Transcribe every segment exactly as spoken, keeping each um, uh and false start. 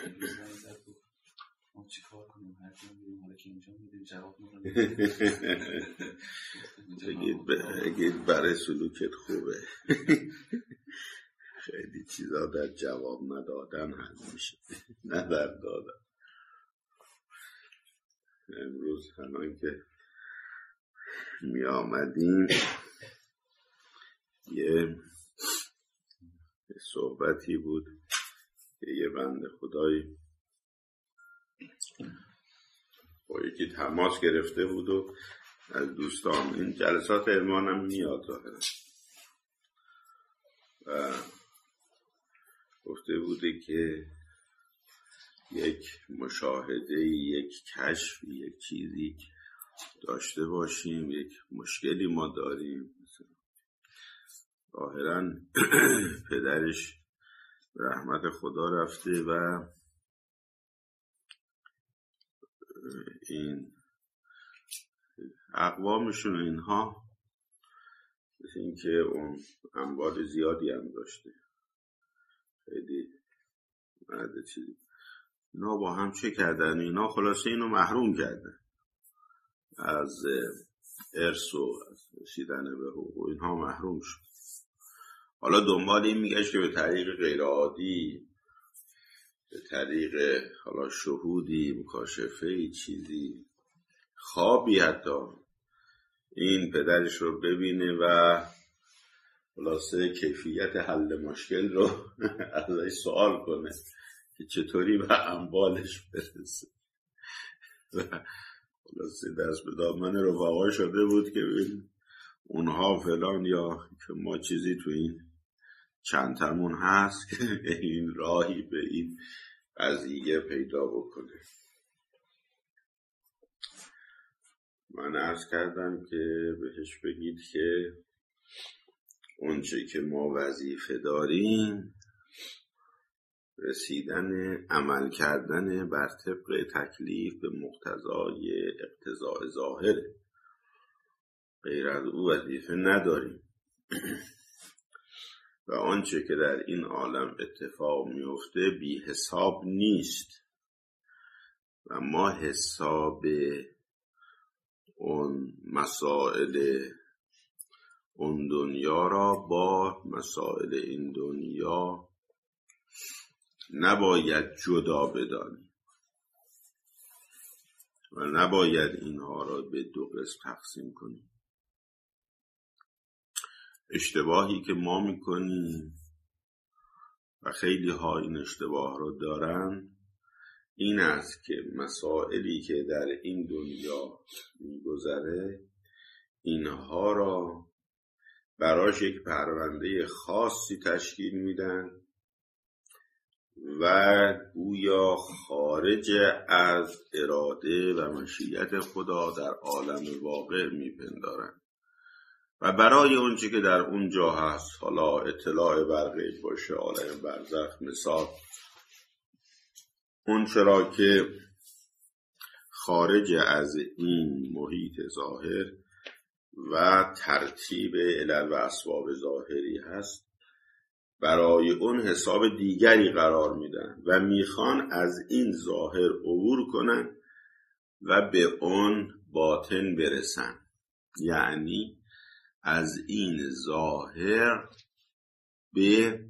ما چی کار کنیم؟ هر کنیم بیریم حالا که اینجا میدیم جواب ما رو بگید برای سلوکت خوبه. خیلی چیزا در جواب ندادن حل میشه، نه در دادن. امروز هنوز که می آمدیم یه صحبتی بود که یه بنده خدایی با یکی تماس گرفته بود و از دوستان این جلسات علمان هم میاد ظاهرا و گفته بوده که یک مشاهده، یک کشف، یک چیزی داشته باشیم، یک مشکلی ما داریم. ظاهراً پدرش رحمت خدا رفته و این اقوامشون اینها مثل این که اون اموال زیادی هم داشته، خیلی مرد چیزی. اینا با هم چه کردن؟ اینا خلاصه اینو محروم کردن از ارث و از رسیدن به حقوق، اینها محروم شد. حالا دنبال این میگشت که به طریق غیر عادی، به طریق حالا شهودی، مکاشفه‌ای، چیزی، خوابی حتی، این پدرش رو ببینه و خلاصه کیفیت حل مشکل رو ازش سوال کنه که چطوری به اموالش برسه. خلاصه دست به دامن رفقا شده بود که اونها فلان یا که ما چیزی تو این چند تمون هست که این راهی به این قضیه پیدا بکنه. من عرض کردم که بهش بگید که اونچه که ما وظیفه داریم رسیدن، عمل کردن بر طبق تکلیف به مقتضای اقتضاء ظاهره، غیر از او وظیفه نداریم. و آنچه که در این عالم اتفاق میفته بی حساب نیست و ما حساب اون مسائل اون دنیا را با مسائل این دنیا نباید جدا بدانیم و نباید اینها را به دو قسم تقسیم کنیم. اشتباهی که ما میکنیم و خیلی ها این اشتباه رو دارن این است که مسائلی که در این دنیا میگذره اینها را براش یک پرونده خاصی تشکیل میدن و گویا خارج از اراده و مشیت خدا در عالم واقع میپندارن و برای اونچه که در اونجا هست، حالا اطلاع بر غیب باشه، عالم برزخ، مثال اون چرا که خارج از این محیط ظاهر و ترتیب علل و اسباب ظاهری هست، برای اون حساب دیگری قرار میدن و میخوان از این ظاهر عبور کنن و به اون باطن برسن. یعنی از این ظاهر به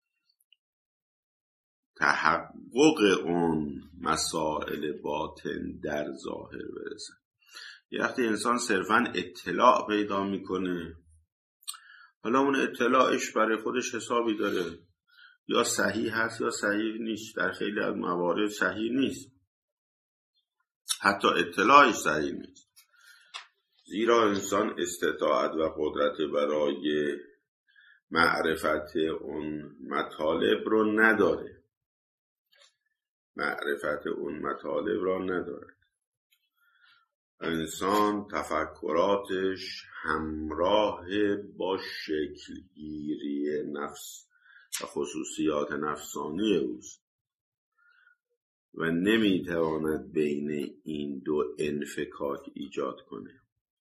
تحقق اون مسائل باطن در ظاهر برسن. وقتی انسان صرفاً اطلاع پیدا میکنه، حالا اون اطلاعش برای خودش حسابی داره، یا صحیح هست یا صحیح نیست. در خیلی از موارد صحیح نیست، حتی اطلاعش صحیح نیست، زیرا انسان استطاعت و قدرت برای معرفت اون مطالب رو نداره، معرفت اون مطالب را نداره. انسان تفکراتش همراه با شکلگیری نفس و خصوصیات نفسانی اوست و نمیتواند بین این دو انفکاک ایجاد کنه.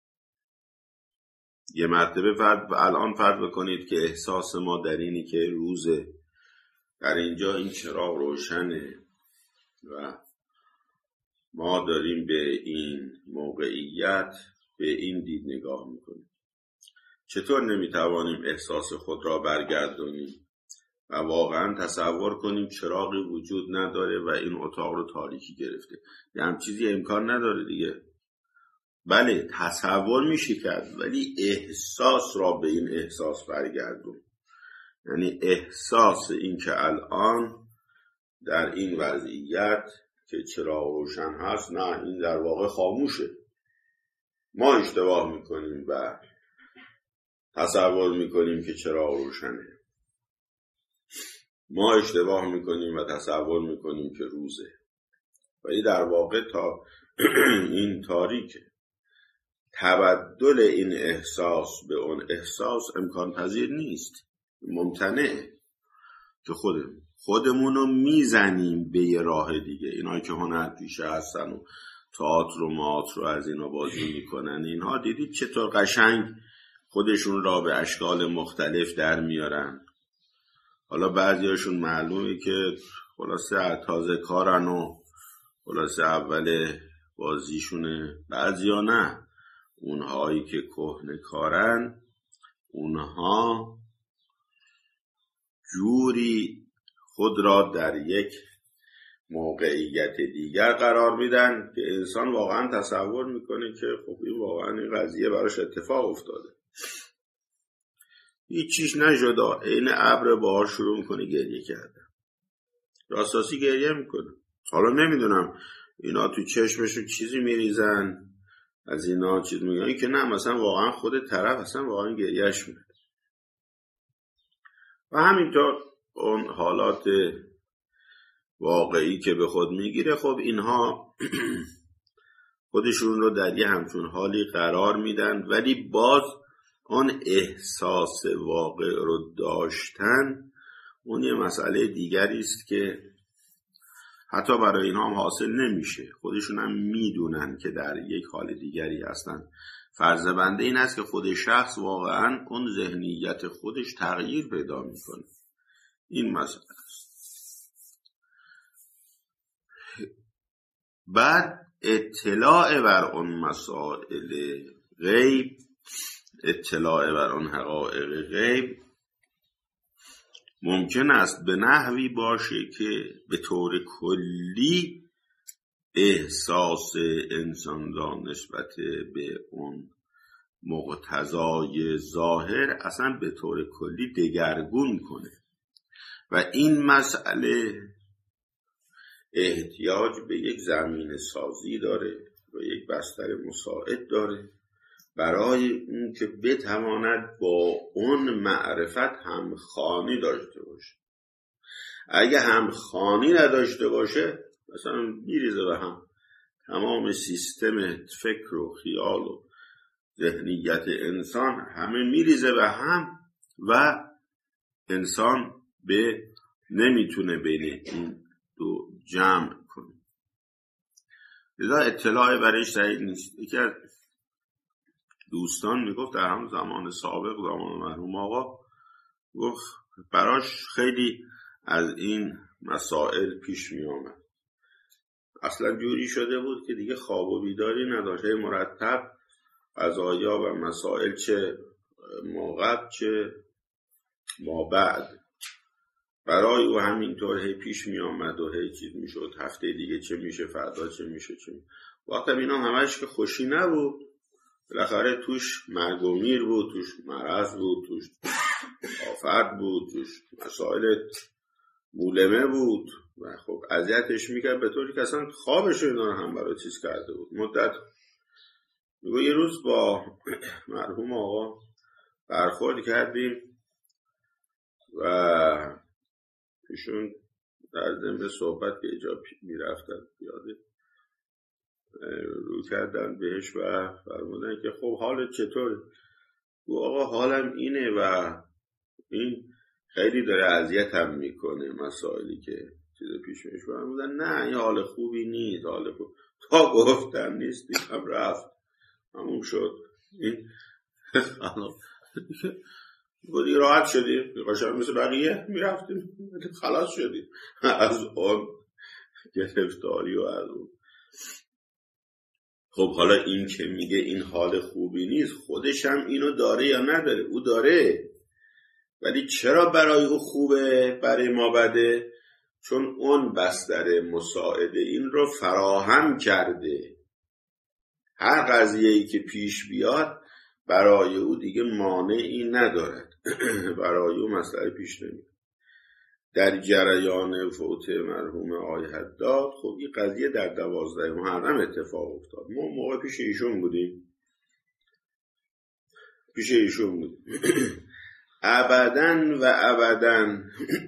یه مرتبه فرد الان فرض بکنید که احساس ما در اینی که روزه، در اینجا این چراغ روشنه، و ما داریم به این موقعیت به این دید نگاه میکنیم. چطور نمیتوانیم احساس خود را برگردونیم و واقعا تصور کنیم چراغی وجود نداره و این اتاق رو تاریکی گرفته؟ یه هم چیزی امکان نداره دیگه. بله تصور میشه کرد، ولی احساس را به این احساس برگردون. یعنی احساس این که الان در این وضعیت که چراغ روشن هست، نه این در واقع خاموشه. ما اشتباه میکنیم و تصور میکنیم که چراغ روشنه. ما اشتباه میکنیم و تصور میکنیم که روزه، ولی در واقع تا این تاریکه. تبدل این احساس به اون احساس امکان پذیر نیست، ممتنعه. که خودمون خودمونو میزنیم به یه راه دیگه. اینایی که هنرپیشه هستن و تئاتر و مئاتر رو از اینا بازی میکنن، اینها دیدید چطور قشنگ خودشون را به اشکال مختلف در میارن. حالا بعضیاشون معلومه که خلاصه تازه کارن و خلاصه اول بازیشونه، بعضیا نه. اونهایی که کهنه کارن، اونها جوری خود را در یک موقعیت دیگر قرار میدن که انسان واقعا تصور میکنه که خب این واقعا این قضیه براش اتفاق افتاده. هیچ چیز نشده، این ابر بهار شروع میکنه گریه کردن، راستاسی گریه میکنه. حالا نمیدونم اینا تو چشمشون چیزی میریزن، از اینا چیز میگن، این که نه مثلا واقعا خود طرف اصلا واقعا گریهش میاد. و همینطور اون حالات واقعی که به خود میگیره، خب اینها خودشون رو در یه همچون حالی قرار میدن، ولی باز آن احساس واقع رو داشتن اون یه مسئله دیگری است که حتی برای اینها هم حاصل نمیشه. خودشون هم میدونن که در یک حال دیگری هستن. فرض بنده این است که خود شخص واقعا اون ذهنیت خودش تغییر پیدا میکنه. این مسئله است. بعد اطلاع بر اون مسائل غیب، اطلاع بر اون حقایق غیب ممکن است به نحوی باشه که به طور کلی احساس انسان را نسبت به اون مقتضای ظاهر اصلا به طور کلی دگرگون کنه. و این مسئله احتیاج به یک زمین سازی داره و یک بستر مساعد داره برای اون که بتواند با اون معرفت همخوانی داشته باشه. اگه همخوانی نداشته باشه مثلا میریزه به هم. تمام سیستم فکر و خیال و ذهنیت انسان همه میریزه به هم و انسان به نمیتونه بین این دو جمع کنه. لذا اطلاع برش صحیح نیست. یکی از دوستان میگفت در هم زمان سابق، زمان مرحوم آقا، گفت براش خیلی از این مسائل پیش می آمد. اصلا جوری شده بود که دیگه خواب و بیداری نداشت، مرتب قضایا و مسائل چه ما قبل چه ما بعد برای او همینطور هی پیش می آمد و هی چیز می شد. هفته دیگه چه میشه، فردا چه میشه چه میشه. وقتی اینا همش که خوشی نبود، بالاخره توش مرگ و میر بود، توش مرض بود، توش آفت بود، توش مسائل مولمه بود و خب اذیتش میکرد به طوری که اصلا خوابش اینا رو هم برای چیز کرده بود مدت. میگه یه روز با مرحوم آقا برخورد کردیم و ایشون در ضمن صحبت که اینجا میرفتن پیاده رو کردن بهش و فرمودن که خب حالت چطوره؟ گفت آقا حالم اینه و این خیلی داره اذیتم میکنه مسائلی که چیز پیش میشه. فرمودن نه این حال خوبی نیست، حال خوب تا گفتم نیست دیگه رفت همون شد. این بودی راحت شدیم قشنگ مثل بقیه میرفتیم خلاص شدیم از اون گرفتاری و از اون. خب حالا این که میگه این حال خوبی نیست، خودش هم اینو داره یا نداره؟ او داره، ولی چرا برای او خوبه برای ما بده؟ چون اون بستر مساعده این رو فراهم کرده. هر قضیه‌ای که پیش بیاد برای او دیگه مانعی ندارد. برای او مسئله پیش نمیاد. در جریان فوت مرحوم آقای حداد، خب این قضیه در دوازده محرم اتفاق افتاد. ما موقع پیش ایشون بودیم پیش ایشون بودیم ابداً و ابداً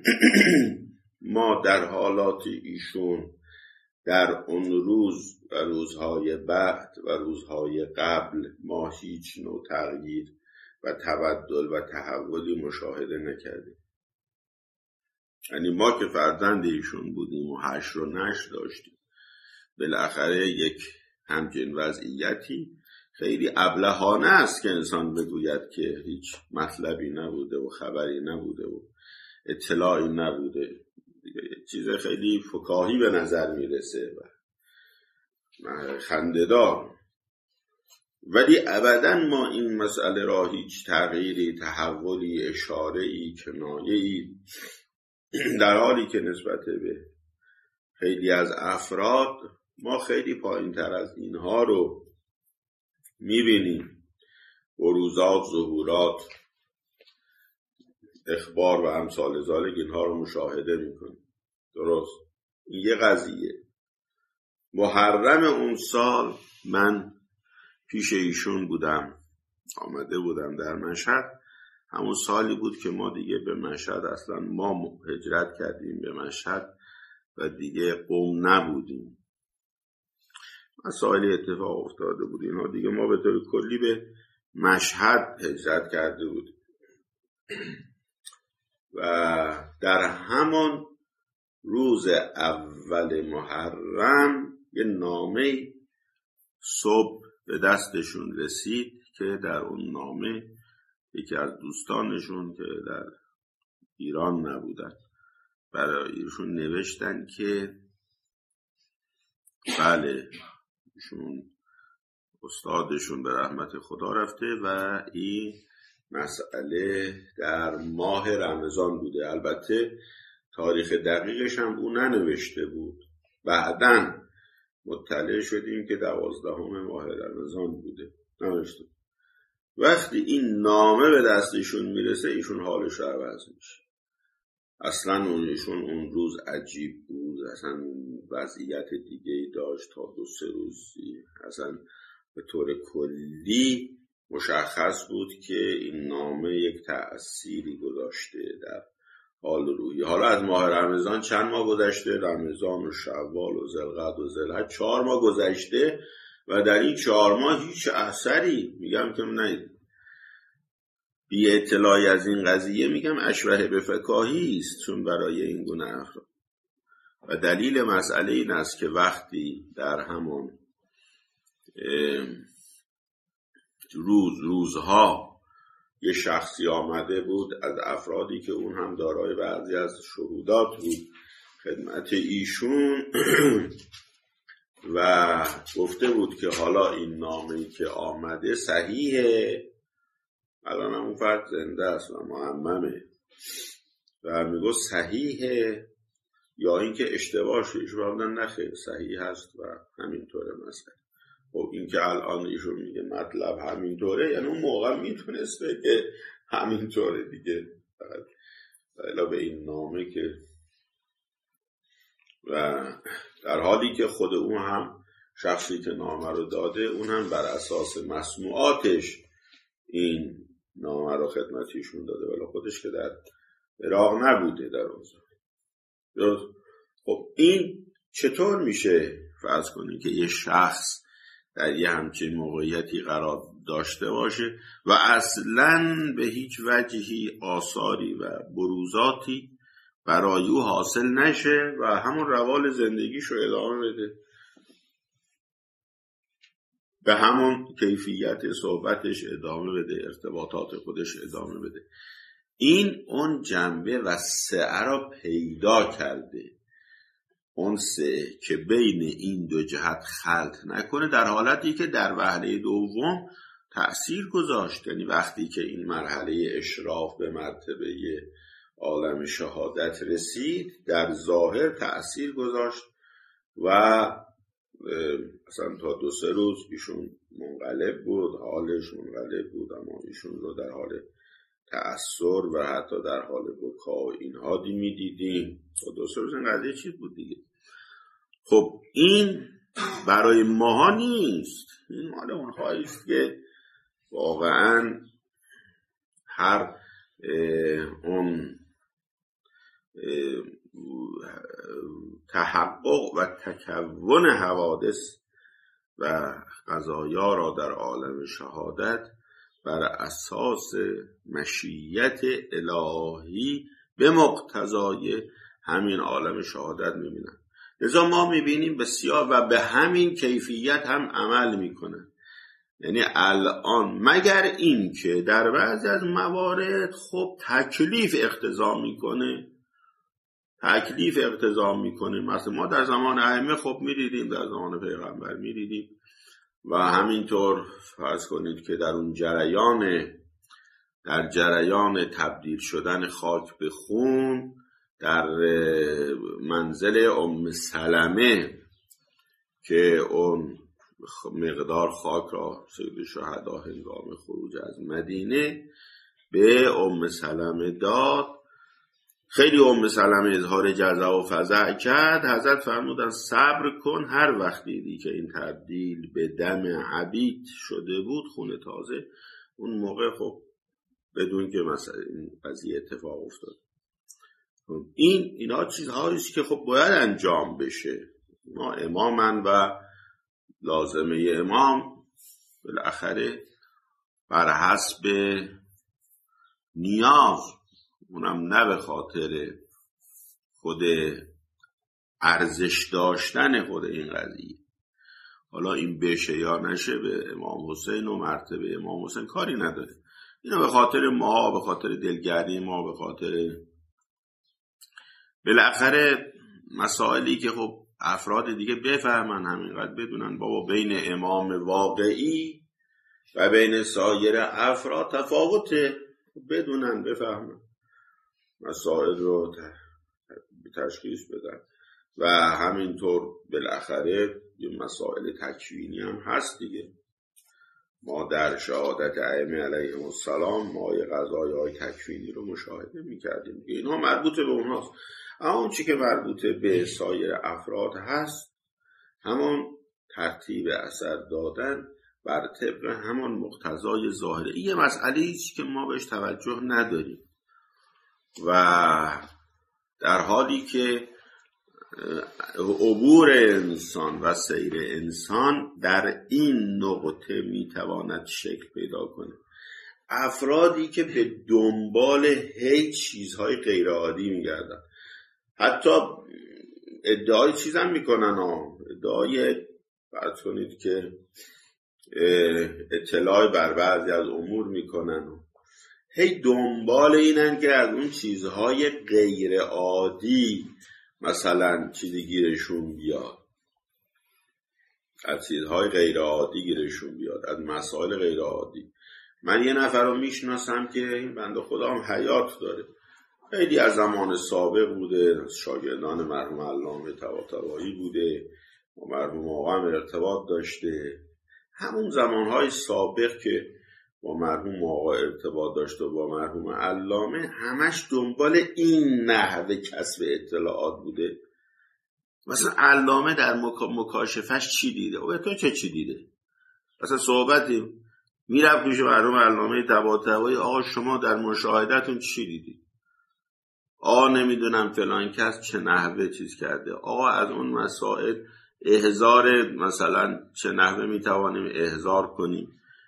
ما در حالات ایشون در اون روز و روزهای بعد و روزهای قبل ما هیچ نوع تغییر و تبدل و تحولی مشاهده نکردیم. یعنی ما که فرزند ایشون بودیم و حشر و نشر داشتیم، بالاخره یک همچین وضعیتی خیلی ابلهانه است که انسان بگوید که هیچ مطلبی نبوده و خبری نبوده و اطلاعی نبوده. دیگه چیز خیلی فکاهی به نظر میرسه و خنده‌دار. ولی ابداً ما این مسئله را هیچ تغییری، تحولی، اشاره‌ای، کنایه‌ای، در حالی که نسبت به خیلی از افراد ما خیلی پایین تر از اینها رو میبینیم. بروزات، ظهورات، اخبار و امثال ذالک اینها رو مشاهده میکنیم. درست؟ این یه قضیه. محرم اون سال من پیش ایشون بودم، آمده بودم در مشهد. همون سالی بود که ما دیگه به مشهد اصلا ما هجرت کردیم به مشهد و دیگه قم نبودیم. مسائل اتفاق افتاده بود اینا دیگه، ما به طور کلی به مشهد هجرت کرده بودیم. و در همان روز اول محرم یه نامه صبح به دستشون رسید که در اون نامه یکی از دوستانشون که در ایران نبودن برای ایشون نوشتن که بله ایشون استادشون به رحمت خدا رفته و این مسئله در ماه رمضان بوده. البته تاریخ دقیقش هم او ننوشته بود، بعداً مطلع شدیم که دوازدهم ماه رمضان بوده، نوشته. وقتی این نامه به دستشون میرسه ایشون حالش رو عوض میشه. اصلا اونشون اون روز عجیب بود، اصلا وضعیت دیگه داشت تا دو سه روزی. اصلا به طور کلی مشخص بود که این نامه یک تأثیری گذاشته در حال روحی. حالا از ماه رمضان چند ماه گذشته؟ رمضان و شوال و ذوالقعده و ذوالحج چهار ماه گذشته و در این چهار ماه هیچ اثری، میگم که نه بی اطلاعی از این قضیه، میگم اشبه به فکاهی است، چون برای این گونه افراد. و دلیل مسئله این است که وقتی در همان روز روزها یه شخصی آمده بود از افرادی که اون هم دارای بعضی از شهودات بود خدمت ایشون و گفته بود که حالا این نامه‌ای که آمده صحیحه، الان هم اون فرد زنده است و معممه و میگو صحیحه یا اینکه اشتباه شده. ایشون بودن نخیر صحیح هست و همینطوره مثلا. خب این که الان ایشون میگه مطلب همینطوره، یعنی اون موقع میتونسته که همینطوره دیگه، فقط علاوه به این نامه که و در حالی که خود اون هم شخصی که نامه رو داده اون هم بر اساس مسموعاتش این نامه رو خدمتیشون داده، ولی خودش که در عراق نبوده در اون زمان. خب این چطور میشه فرض کنید که یه شخص در یه همچین موقعیتی قرار داشته باشه و اصلاً به هیچ وجهی آثاری و بروزاتی برای او حاصل نشه و همون روال زندگیشو ادامه بده، به همون کیفیت صحبتش ادامه بده، ارتباطات خودش ادامه بده. این اون جنبه وسعه را پیدا کرده انسه که بین این دو جهت خلط نکنه، در حالتی که در وهله دوم تأثیر گذاشت. یعنی وقتی که این مرحله اشراف به مرتبه عالم شهادت رسید، در ظاهر تأثیر گذاشت و اصلا تا دو سه روز ایشون منقلب بود، حالش منقلب بود، اما ایشون رو در حال تأثر و حتی در حال بکا و اینها دی می دیدیم. تا دو سه روز این قضیه چیز بود دیگه. خب این برای ماها نیست، این مال اونهاییست که واقعا هر اون تحقق و تکون حوادث و قضایا را در عالم شهادت بر اساس مشیت الهی به مقتضای همین عالم شهادت میبینن. لذا ما میبینیم بسیار و به همین کیفیت هم عمل میکنن. یعنی الان مگر این که در بعضی از موارد خب تکلیف اقتضا میکنه تکلیف اقتضا میکنه مثلا ما در زمان ائمه خب میدیدیم، در زمان پیغمبر میدیدیم و همینطور فرض کنید که در اون جریان در جریان تبدیل شدن خاک به خون در منزل ام سلمه که اون مقدار خاک را سید شهدا هنگام خروج از مدینه به ام سلمه داد، خیلی ام سلمه اظهار جزع و فزع کرد. حضرت فرمودن صبر کن، هر وقت دیدی که این تبدیل به دم عبید شده بود خون تازه، اون موقع خب بدون که مثلا این قضیه اتفاق افتاد. این اینا چیزهاییست که خب باید انجام بشه. ما امامن و لازمه امام بالاخره بر حسب نیاز، اونم نه به خاطر خود ارزش داشتن خود این قضیه، حالا این بشه یا نشه به امام حسین و مرتبه امام حسین کاری نداره، اینو به خاطر ما، به خاطر دلگردی ما، به خاطر بالاخره مسائلی که خب افراد دیگه بفهمن، همینقدر بدونن بابا بین امام واقعی و بین سایر افراد تفاوته، بدونن بفهمن مسائل رو تشخیص بدن. و همینطور بالاخره یه مسائل تکوینی هم هست دیگه. ما در شهادت ائمه علیهم السلام ما یه قضایای تکوینی رو مشاهده میکردیم دیگه، اینها مربوط به اونهاست. اما اون چی که مربوط به سایر افراد هست همون ترتیب اثر دادن بر طبق همون مقتضای ظاهره. یه مسئله ایست که ما بهش توجه نداریم و در حالی که عبور انسان و سیر انسان در این نقطه میتواند شکل پیدا کنه. افرادی که به دنبال هیچ چیزهای غیر عادی میگردن، حتی ادعای چیز هم میکنن ها. ادعای فرض کنید که اطلاع بر بعضی از امور میکنن ها. هی دنبال اینن که از اون چیزهای غیر عادی مثلا چیزی گیرشون بیاد، از چیزهای غیر عادی گیرشون بیاد، از مسائل غیر عادی. من یه نفر رو میشناسم که این بنده خدا هم حیات داره، خیلی از زمان سابق بوده، از شاگردان مرحوم علامه طباطبایی بوده، با مرحوم آقا هم ارتباط داشته. همون زمانهای سابق که با مرحوم آقا ارتباط داشته و با مرحوم علامه، همش دنبال این نحوه کسب اطلاعات بوده. مثلا علامه در مکاشفش چی دیده؟ او تو چه چی دیده؟ مثلا صحبتی میرفت پیش مرحوم علامه طباطبایی، آقا شما در مشاهدتون چی دیدید؟ آقا نمیدونم فلان کس چه نحوه چیز کرده. آقا از اون مسائل احضار مثلا چه نحوه میتوانیم احضار کنیم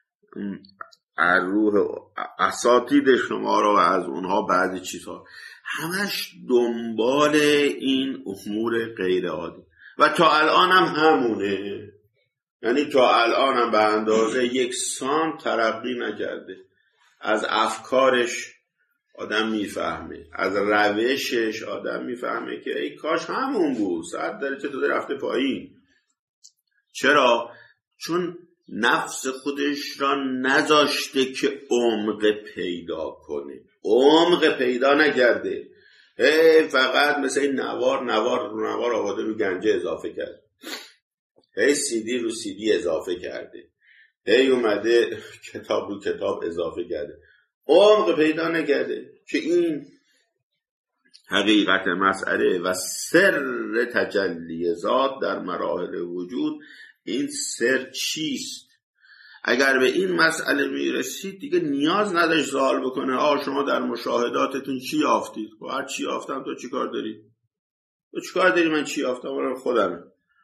روح اساتید شما رو و از اونها بعضی چیزها. همش دنبال این امور غیر عادی و تا الان هم همونه. یعنی تا الان هم به اندازه یک سانت ترقی نکرده. از افکارش آدم میفهمه، از روشش آدم میفهمه که ای کاش همون بود، صد درجه تو رفته پایین. چرا؟ چون نفس خودش را نذاشته که عمق پیدا کنه، عمق پیدا نکرده. هی فقط مثل این نوار نوار رو نوار آورده رو گنجه اضافه کرده، هی سیدی رو سیدی اضافه کرده، هی اومده کتاب رو کتاب اضافه کرده، عمق پیدا نکرده که این حقیقت مسئله و سر تجلی ذات در مراحل وجود. این سر چیست؟ اگر به این مسئله میرسید دیگه نیاز نداشت سوال بکنه آه شما در مشاهداتتون چی یافتید؟ خب هر چی یافتم تو چی کار داری؟ تو چی کار داری من چی یافتم؟ من خودمه.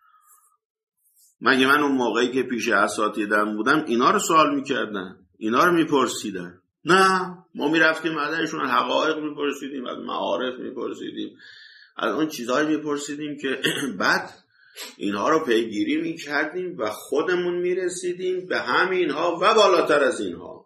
مگه من اون موقعی که پیش اساتیدم بودم اینا رو سوال میکردن، اینا رو میپرسیدن؟ نه، ما میرفتیم ازشون حقایق میپرسیدیم، از معارف میپرسیدیم، از اون چیزهایی میپرسیدیم که بعد اینها رو پیگیری میکردیم و خودمون میرسیدیم به همینها و بالاتر از اینها.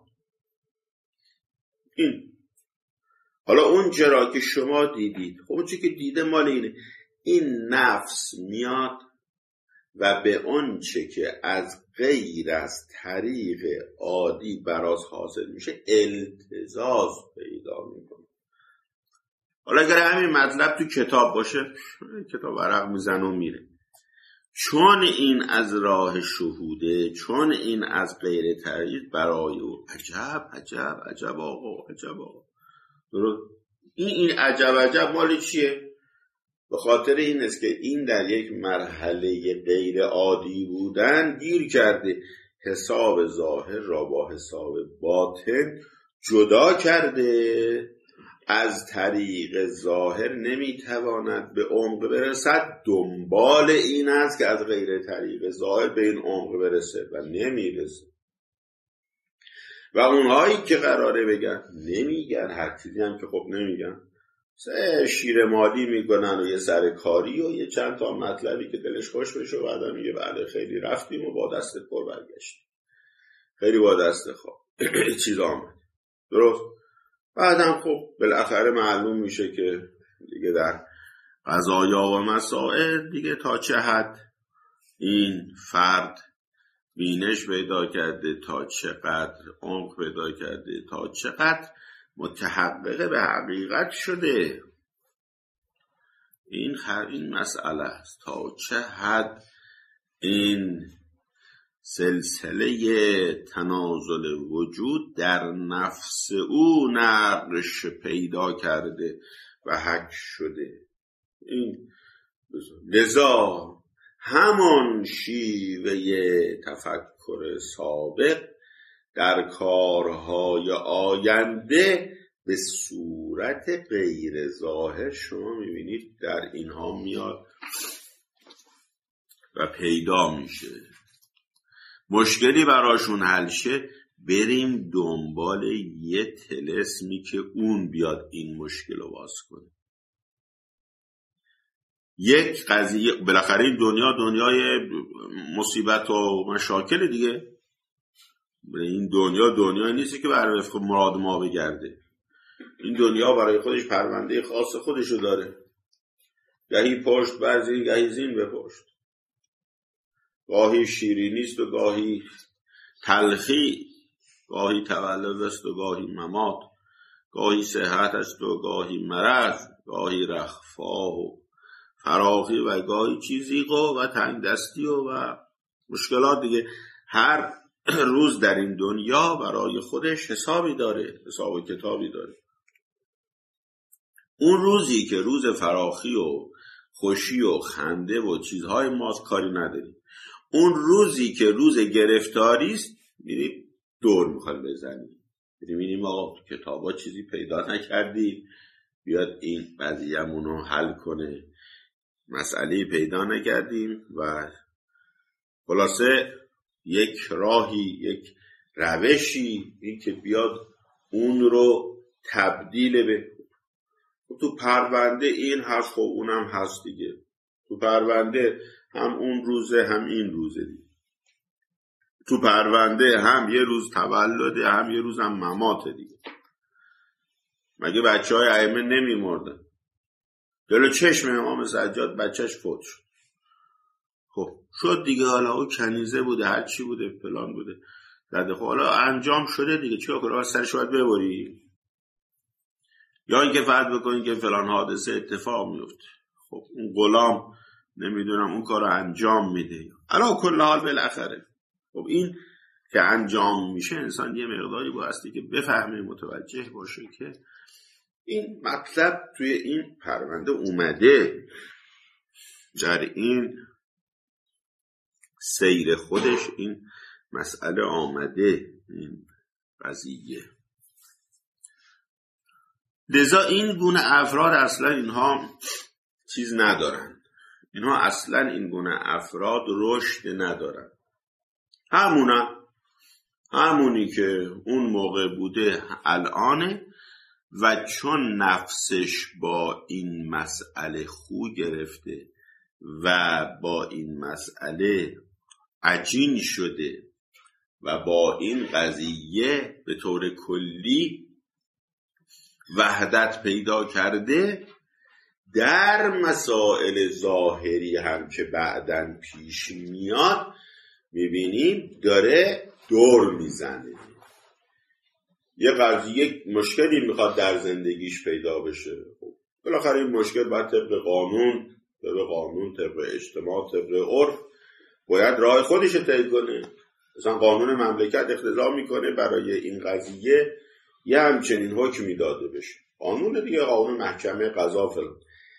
این حالا اون چرا که شما دیدید، خب اون چی که دیده مال اینه، این نفس میاد و به اون چه که از غیر از طریق عادی براز حاصل میشه التزاز پیدا میکنه. حالا اگر همین مطلب تو کتاب باشه کتاب ورق میزن و میره، چون این از راه شهوده، چون این از غیر طریق برای او عجب عجب عجب آقا عجب آقا درست. این این عجب عجب مال چیه؟ به خاطر این است که این در یک مرحله غیر عادی بودن گیر کرده، حساب ظاهر را با حساب باطن جدا کرده، از طریق ظاهر نمیتواند به عمق برسد، دنبال این است که از غیر طریق ظاهر به این عمق برسه و نمیرسه. و اونهایی که قراره بگن نمیگن، هر چیزی هم که خب نمیگن، سه شیر مالی میکنن و یه سرکاری و یه چند تا مطلبی که دلش خوش بشه و بعدا میگه بله خیلی رفتیم و با دست پر برگشتیم، خیلی با دست خواب چیز آمد درست. بعدم خب بالاخره معلوم میشه که دیگه در قضایا و مسائل دیگه تا چه حد این فرد بینش پیدا کرده، تا چقدر عمق پیدا کرده، تا چقدر متحقق به حقیقت شده. این خر این مسئله است، تا چه حد این سلسله تنازل وجود در نفس او نقش پیدا کرده و حک شده. این لذا همان شیوه تفکر سابق در کارهای آینده به صورت غیر ظاهر شما میبینید در اینها میاد و پیدا میشه. مشکلی براشون حل شه، بریم دنبال یه طلسمی که اون بیاد این مشکل رو باز کنه. یک قضیه، بالاخره این دنیا دنیای مصیبت و مشاکل دیگه، این دنیا دنیا نیستی که برای وفق مراد ما بگرده. این دنیا برای خودش پرونده خاص خودشو داره، گاهی پشت برزین گاهی زین به پشت، گاهی شیرینی است و گاهی تلخی، گاهی تولد است و گاهی ممات، گاهی صحت است و گاهی مرض، گاهی رخفا و فراخی و گاهی چیزی و تنگ دستی و, و مشکلات دیگه. هر روز در این دنیا برای خودش حسابی داره، حساب و کتابی داره. اون روزی که روز فراخی و خوشی و خنده و چیزهای ماست کاری نداریم. اون روزی که روز گرفتاری است میریم دور میخوایم بزنیم، میریم آقا تو کتابا چیزی پیدا نکردی بیاد این قضیه‌مون رو حل کنه، مسئله پیدا نکردیم و خلاصه یک راهی، یک روشی این که بیاد اون رو تبدیل به تو پرونده این هست، خب اونم هست دیگه. تو پرونده هم اون روزه هم این روزه دیگه. تو پرونده هم یه روز تولده هم یه روز هم مماته دیگه. مگه بچه های ائمه نمی مردن؟ جلو چشم امام سجاد بچهش فوت شد. خب شد دیگه، حالا او کنیزه بوده، هر چی بوده، فلان بوده زده، خب حالا انجام شده دیگه، چیکار کنی؟ سرش باید ببری یا اینکه فرض بکنی که فلان حادثه اتفاق میفته، خب اون غلام نمیدونم اون کارو انجام میده، علا کل حال بالاخره خب این که انجام میشه انسان یه مقداری بایستی که بفهمه، متوجه باشه که این مطلب توی این پرونده اومده، در این سیر خودش این مسئله آمده، این قضیه. لذا این گونه افراد اصلا اینها چیز ندارن، اینها اصلا این گونه افراد رشد ندارن. همونه همونی که اون موقع بوده الانه و چون نفسش با این مسئله خو گرفته و با این مسئله عجین شده و با این قضیه به طور کلی وحدت پیدا کرده، در مسائل ظاهری هم که بعداً پیش میاد میبینیم داره دور میزنه، یه قضیه مشکلی میخواد در زندگیش پیدا بشه، بالاخره این مشکل باید طبق قانون طبق قانون طبق اجتماع طبق عرف باید راه خودش رو طی کنه. مثلا قانون مملکت اقتضا میکنه برای این قضیه یه همچنین حکمی داده بشه، قانون دیگه، قانون محکمه قضا فلان،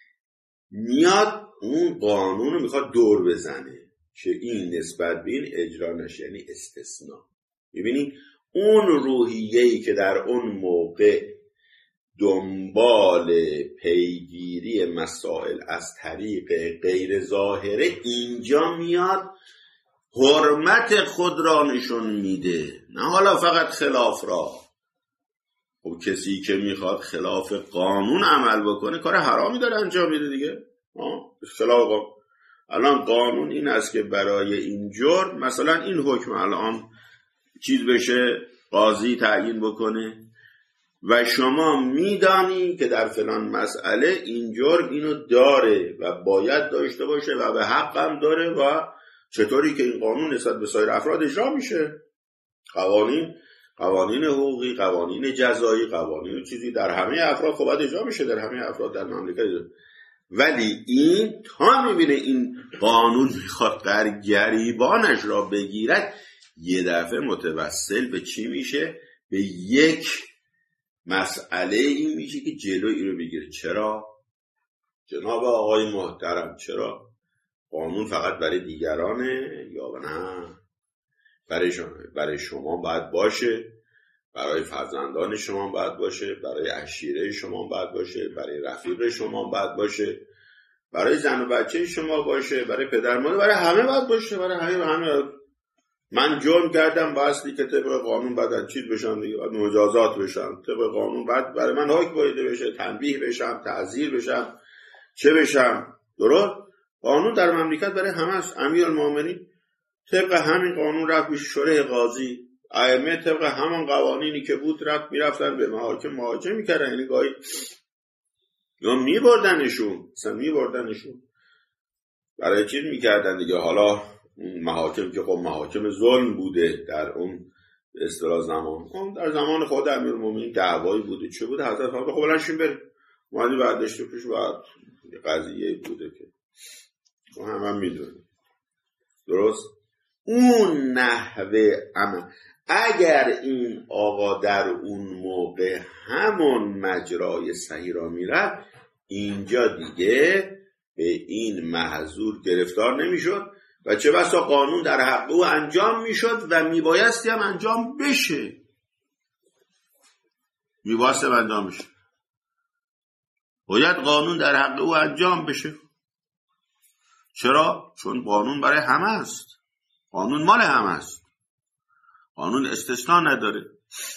میاد اون قانون رو میخواد دور بزنه که این نسبت به این اجرا نشه، یعنی استثناء. میبینی اون روحیه‌ای که در اون موقع دنبال پیگیری مسائل از طریق غیر ظاهره، اینجا میاد حرمت خود را نشون میده، نه حالا فقط خلاف را. خب کسی که میخواد خلاف قانون عمل بکنه کار حرامی داره انجام میده دیگه. خلاف قانون. الان قانون این است که برای این جرم مثلا این حکم الان چیز بشه، قاضی تعیین بکنه و شما میدانی که در فلان مسئله این جرم اینو داره و باید داشته باشه و به حق هم داره و چطوری که این قانون نسبت به سایر افراد اجرا میشه. قوانین قوانین حقوقی، قوانین جزایی، قوانین چیزی در همه افراد خب باید اجرا میشه، در همه افراد در مملکت. ولی این تا میبینه این قانون میخواد در گریبانش را بگیرد، یه دفعه متوسل به چی میشه؟ به یک مسئله این میشه که جلوی این رو بگیره. چرا؟ جناب آقای محترم، چرا؟ قانون فقط برای دیگرانه یا نه؟ برای شما, برای شما باید باشه، برای فرزندان شما باید باشه، برای عشیره شما باید باشه، برای رفیق شما باید باشه، برای زن و بچه شما باشه، برای پدر مادر، برای همه باید باشه، برای همه همه. من جرم کردم باستی که طبق قانون باید چیز بشم دیگه، باید مجازات بشم، طبق قانون باید برای من حکم بریده بشه، تنبیه بشم، تعزیر بشم، چه بشم. درست؟ قانون در مملکت برای همه است. امیرالمومنین طبق همین قانون رفت به شورای قاضی، ائمه طبق همان قوانینی که بود رفت میرفتن به محاکم مراجعه میکردن، یعنی گاهی یا میبردنشون، مثلا میبردنشون برای چیز میکردن دیگه. حالا محاکم که خب محاکم ظلم بوده در اون اصطلاح زمان، اون در زمان خود امیرالمومنین دعوایی بوده، چه بوده، حضرت فرمود خب بلنشین بریم، اومدی بعد داشته پیش بعد قضیه بوده که خب هم هم میدونیم. درست؟ اون نحوه عمل، اگر این آقا در اون موقع همون مجرای صحیح را میرفت، اینجا دیگه به این محظور گرفتار نمیشد و چه بسا قانون در حق او انجام میشد و میبایستی هم انجام بشه، میبایستی هم انجام بشه، باید قانون در حق او انجام بشه. چرا؟ چون قانون برای همه است، قانون مال همه است، قانون استثناء نداره،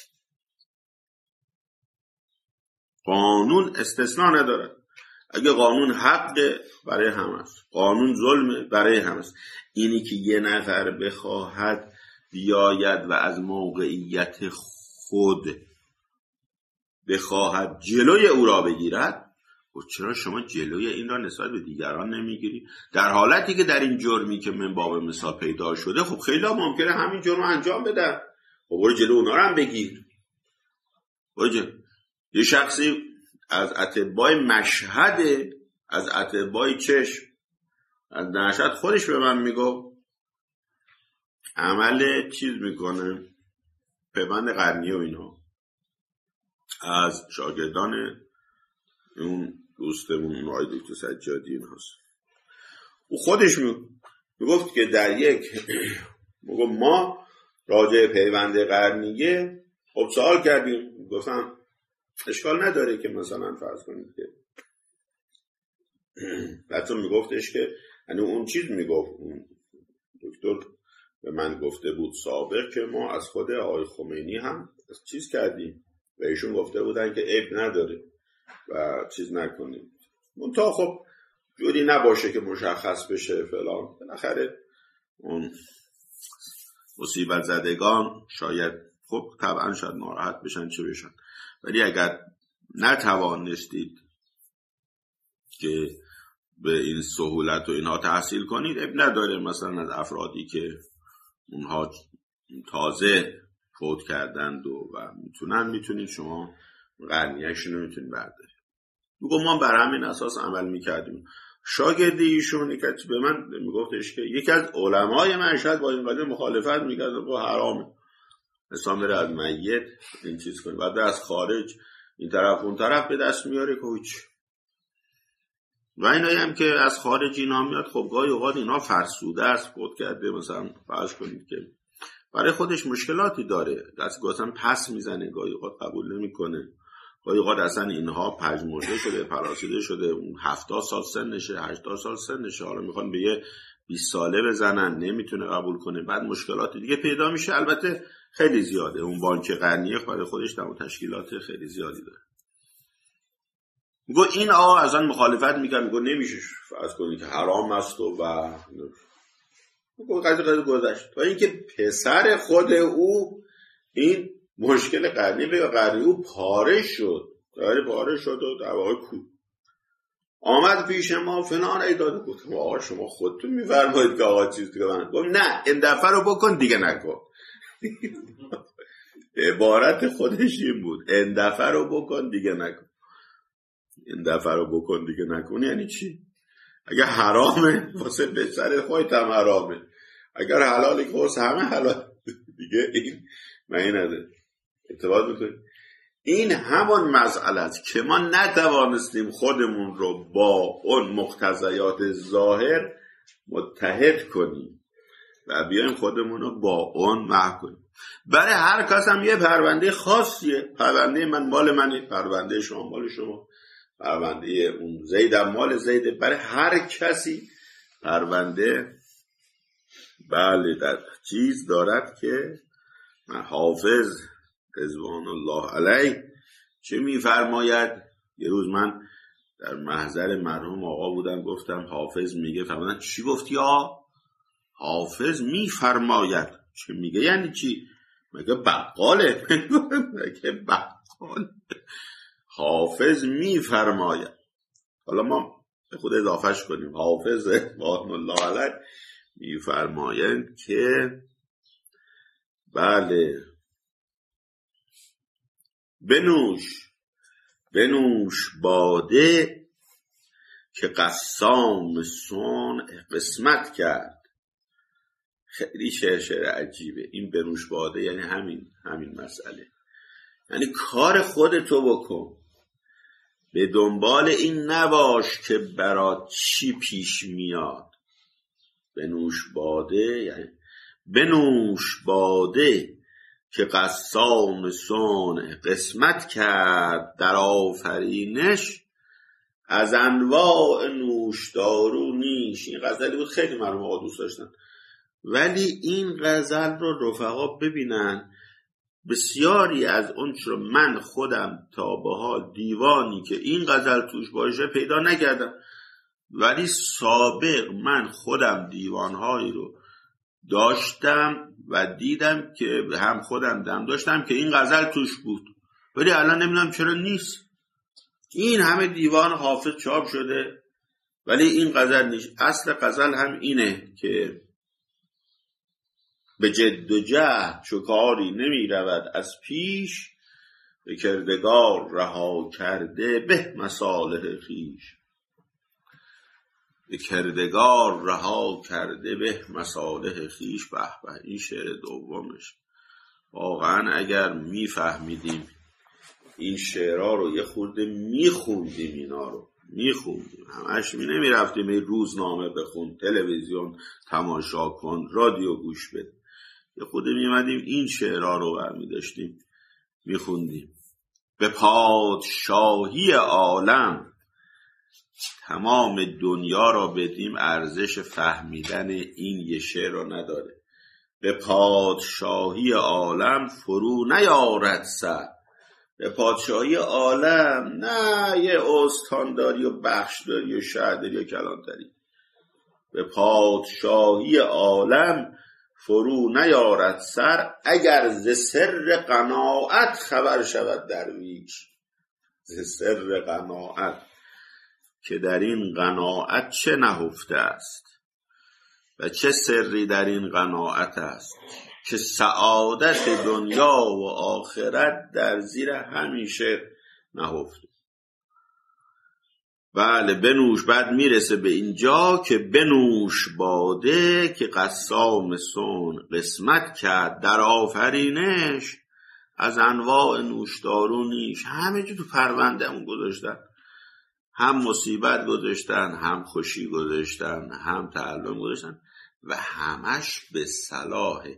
قانون استثناء نداره. اگه قانون حق برای همه است، قانون ظلم برای همه است. اینی که یه نفر بخواهد بیاید و از موقعیت خود بخواهد جلوی او را بگیرد، و چرا شما جلوی این را نسبت به دیگران نمیگیری؟ در حالتی که در این جرمی که من باب مثال پیدا شده، خب خیلی ممکنه همین جرم انجام بدن، خب برو جلو اونا رو هم بگیر. باشه یه شخصی از اتباع مشهد، از اتباع چشم، از نشد خودش به من میگو عمل چیز میکنه، پیوند قرنیه و اینها، از شاگردان اون دوستمون اون آقای دکتر سجادی این هست. او خودش میگفت که در یک میگو ما راجع پیوند قرنیه خب سوال کردیم، گفتم اشکال نداره که مثلا فرض کنید که حتی میگفتش که یعنی اون چیز میگفت، اون دکتر به من گفته بود سابق که ما از خود آقای خمینی هم چیز کردیم و ایشون گفته بودن که عیب نداره و چیز نکنیم، اون تا خب جوری نباشه که مشخص بشه فلان. بالاخره اون مصیبت زدگان شاید خب طبعا شاید ناراحت بشن چه بشن، ولی اگر نتوانستید که به این سهولت و اینها تحصیل کنید، اب نداره مثلا از افرادی که اونها تازه فوت کردند و, و میتونن میتونید شما قرنیه‌شون رو میتونید بردارید. بگو ما بر همین اساس عمل میکردیم. شاگردی ایشون که به من میگفتش که یکی از علمای مشهد با این قضیه مخالفت میکرد و حرامه مثلا بره از میت این چیز کنه، بعد از خارج این طرف اون طرف به دست میاره که هیچ. و اینایی هم که از خارج اینا میاد خب گاهی اوقات اینا فرسوده است، فوت کرده، مثلا فرض کنید که برای خودش مشکلاتی داره، دست گفتن پس میزنه، گاهی اوقات قبول نمیکنه، گاهی اوقات اصلا اینها پژمرده شده، پراسیده شده، اون هفتاد سال سنشه، هشتاد سال سنشه، حالا میخوان به یه بیست ساله بزنن، نمیتونه قبول کنه، بعد مشکلاتی دیگه پیدا میشه. البته خیلی زیاده، اون بانک قرنیه برای خودش در تشکیلات خیلی زیادی داره. میگو این آقا اصلا مخالفت میکنه، میگو نمیشه فرض کنید که حرام است و و میگو قضیه قضیه گذشت تا اینکه پسر خود او این مشکل قرنی به قرنی او پاره شد، داره پاره شد و در واقع کو آمد پیش ما فلان ایداد گفتم آقا شما خودتون میفرمایید که آقا چیز دیگه من گفت نه این دفعه رو بکن دیگه نکن. عبارت خودش این بود، این دفعه رو بکن دیگه نکن. این دفعه رو بکن دیگه نکن یعنی چی؟ اگر حرامه واسه بسر خودت هم حرامه، اگر حلاله که واسه همه حلال دیگه این معنی نداره. اتفاق میکنی این همون مسئله است که ما نتوانستیم خودمون رو با اون مقتضیات ظاهر متحد کنیم و بیایم خودمون رو با اون محو کنیم. برای هر کس هم یه پرونده خاصیه، پرونده من مال منه، پرونده شما مال شما، پرونده اون زیدم مال زیده، برای هر کسی پرونده بله در چیز دارد که حافظ رضوان الله علیه چه میفرماید. یه روز من در محضر مرحوم آقا بودم، گفتم حافظ میگه، فرمودن چی گفتی آقا؟ حافظ میفرماید. چه میگه یعنی چی؟ میگه بقاله. میگه بقاله. حافظ میفرماید. حالا ما به خود اضافهش کنیم، حافظ رضوان الله علیه میفرماید که بله بنوش بنوش باده که قسام صنع قسمت کرد. خیلی شعر شعر عجیبه این بنوش باده، یعنی همین همین مسئله، یعنی کار خودتو بکن، به دنبال این نباش که برات چی پیش میاد. بنوش باده یعنی بنوش باده که قسام صنع قسمت کرد، در آفرینش از انواع نوشدار و نیش. این غزلی بود خیلی مرحوم آقا دوست داشتن، ولی این غزل رو رفقا ببینن بسیاری از اون چرا من خودم تا به حال دیوانی که این غزل توش باشه پیدا نکردم، ولی سابق من خودم دیوانهایی رو داشتم و دیدم که هم خودم دم داشتم که این غزل توش بود، ولی الان نمیدونم چرا نیست. این همه دیوان حافظ چاپ شده ولی این غزل نیست. اصل غزل هم اینه که به جد و جهد چو کاری نمی رود از پیش، به کردگار رها کرده به مصالح خویش. به کردگار رها کرده به مصالح خویش. به به، این شعر دومش. واقعا اگر میفهمیدیم این شعرها رو، یه خورده میخوندیم، اینا رو میخوندیم، همش می نمیرفتیم این روزنامه بخون، تلویزیون تماشا کن، رادیو گوش بده، یه خورده میمدیم این شعرها رو برمی داشتیم میخوندیم. به پادشاهی عالم تمام دنیا را بدیم، ارزش فهمیدن این یه شعر رو نداره. به پادشاهی عالم فرو نیارد سر. به پادشاهی عالم نه یه استانداری و بخشداری و شهرداری و کلانتری. به پادشاهی عالم فرو نیارد سر، اگر ز سر قناعت خبر شود درویش. ز سر قناعت، که در این قناعت چه نهفته است و چه سری در این قناعت است، که سعادت دنیا و آخرت در زیر همیشه نهفته. بله بنوش. بعد میرسه به اینجا که بنوش باده، که قسام صنع قسمت کرد در آفرینش، از انواع نوشدارو نیش. همه جو تو پرونده‌مون گذاشتن، هم مصیبت گذاشتن، هم خوشی گذاشتن، هم تعلم گذاشتن و همش به صلاحه.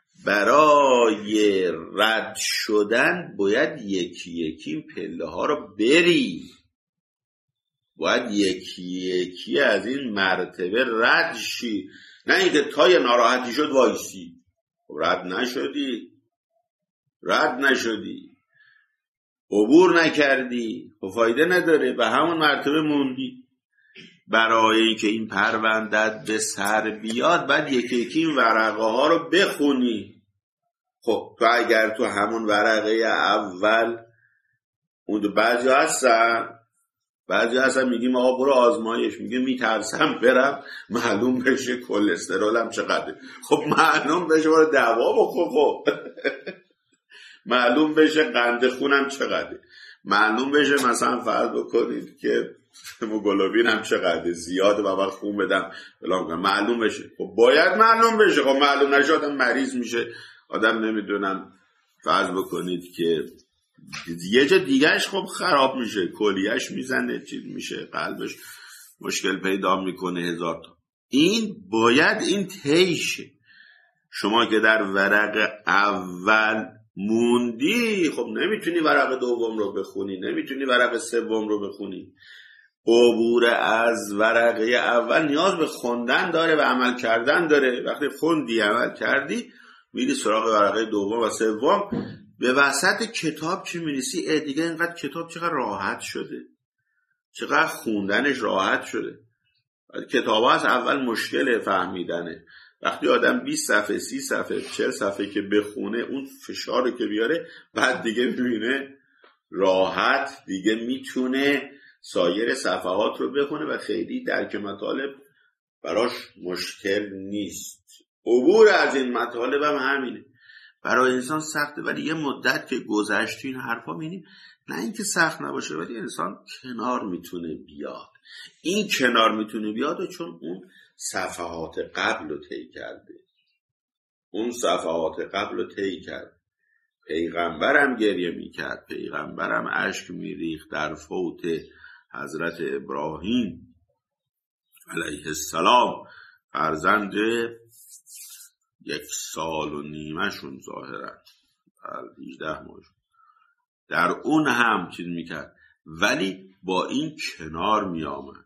برای رد شدن باید یکی یکی پله ها رو بری، باید یکی یکی از این مرتبه رد شی، نه اینکه تا یه ناراحتی شد وایسی. رد نشدی رد نشدی عبور نکردی، خب فایده نداره، به همون مرتبه موندی. برای اینکه این پروندت به سر بیاد بعد یکی یکی این ورقه ها رو بخونی. خب تو اگر تو همون ورقه اول، اون بعضی هستن بعضی هستن میگیم آقا برو آزمایش، میگه میترسم برم معلوم بشه کلسترولم چقدره. خب معلوم بشه برو دوا بخور، خب معلوم بشه قند خونم چقدره، معلوم بشه مثلا فرض بکنید که هموگلوبین هم چقدره زیاده و من خون بدم بلان، معلوم بشه. خب باید معلوم بشه. خب معلوم نشه آدم مریض میشه، آدم نمیدونم فرض بکنید که یه جا دیگهش خب خراب میشه، کلیهش میزنه، چیز میشه، قلبش مشکل پیدا میکنه، هزار تا. این باید این تیشه. شما که در ورق اول موندی، خب نمیتونی ورق دوم رو بخونی، نمیتونی ورق سوم رو بخونی. عبور از ورقه اول نیاز به خوندن داره و عمل کردن داره. وقتی خوندی عمل کردی میری سراغ ورقه دوم و سوم. به وسط کتاب که می‌نویسی اه دیگه اینقدر کتاب چقدر راحت شده، چقدر خوندنش راحت شده. کتاب ها از اول مشکل فهمیدنه. وقتی آدم بیست صفحه سی صفحه چهل صفحه که بخونه، اون فشار که بیاره، بعد دیگه میبینه راحت دیگه میتونه سایر صفحات رو بخونه و خیلی درک مطالب براش مشکل نیست. عبور از این مطالب هم همینه. برای انسان سخته، ولی یه مدت که گذشت این حرفا می‌بینیم نه اینکه سخت نباشه، ولی انسان کنار میتونه بیاد. این کنار میتونه بیاد چون اون صفحات قبل رو طی کرده. اون صفحات قبل رو طی کرد. پیغمبرم گریه میکرد، پیغمبرم اشک میریخت در فوت حضرت ابراهیم علیه السلام، فرزند یک سال و نیمه شون ظاهرا هجده ماه، در اون هم چیز میکرد، ولی با این کنار میآمد،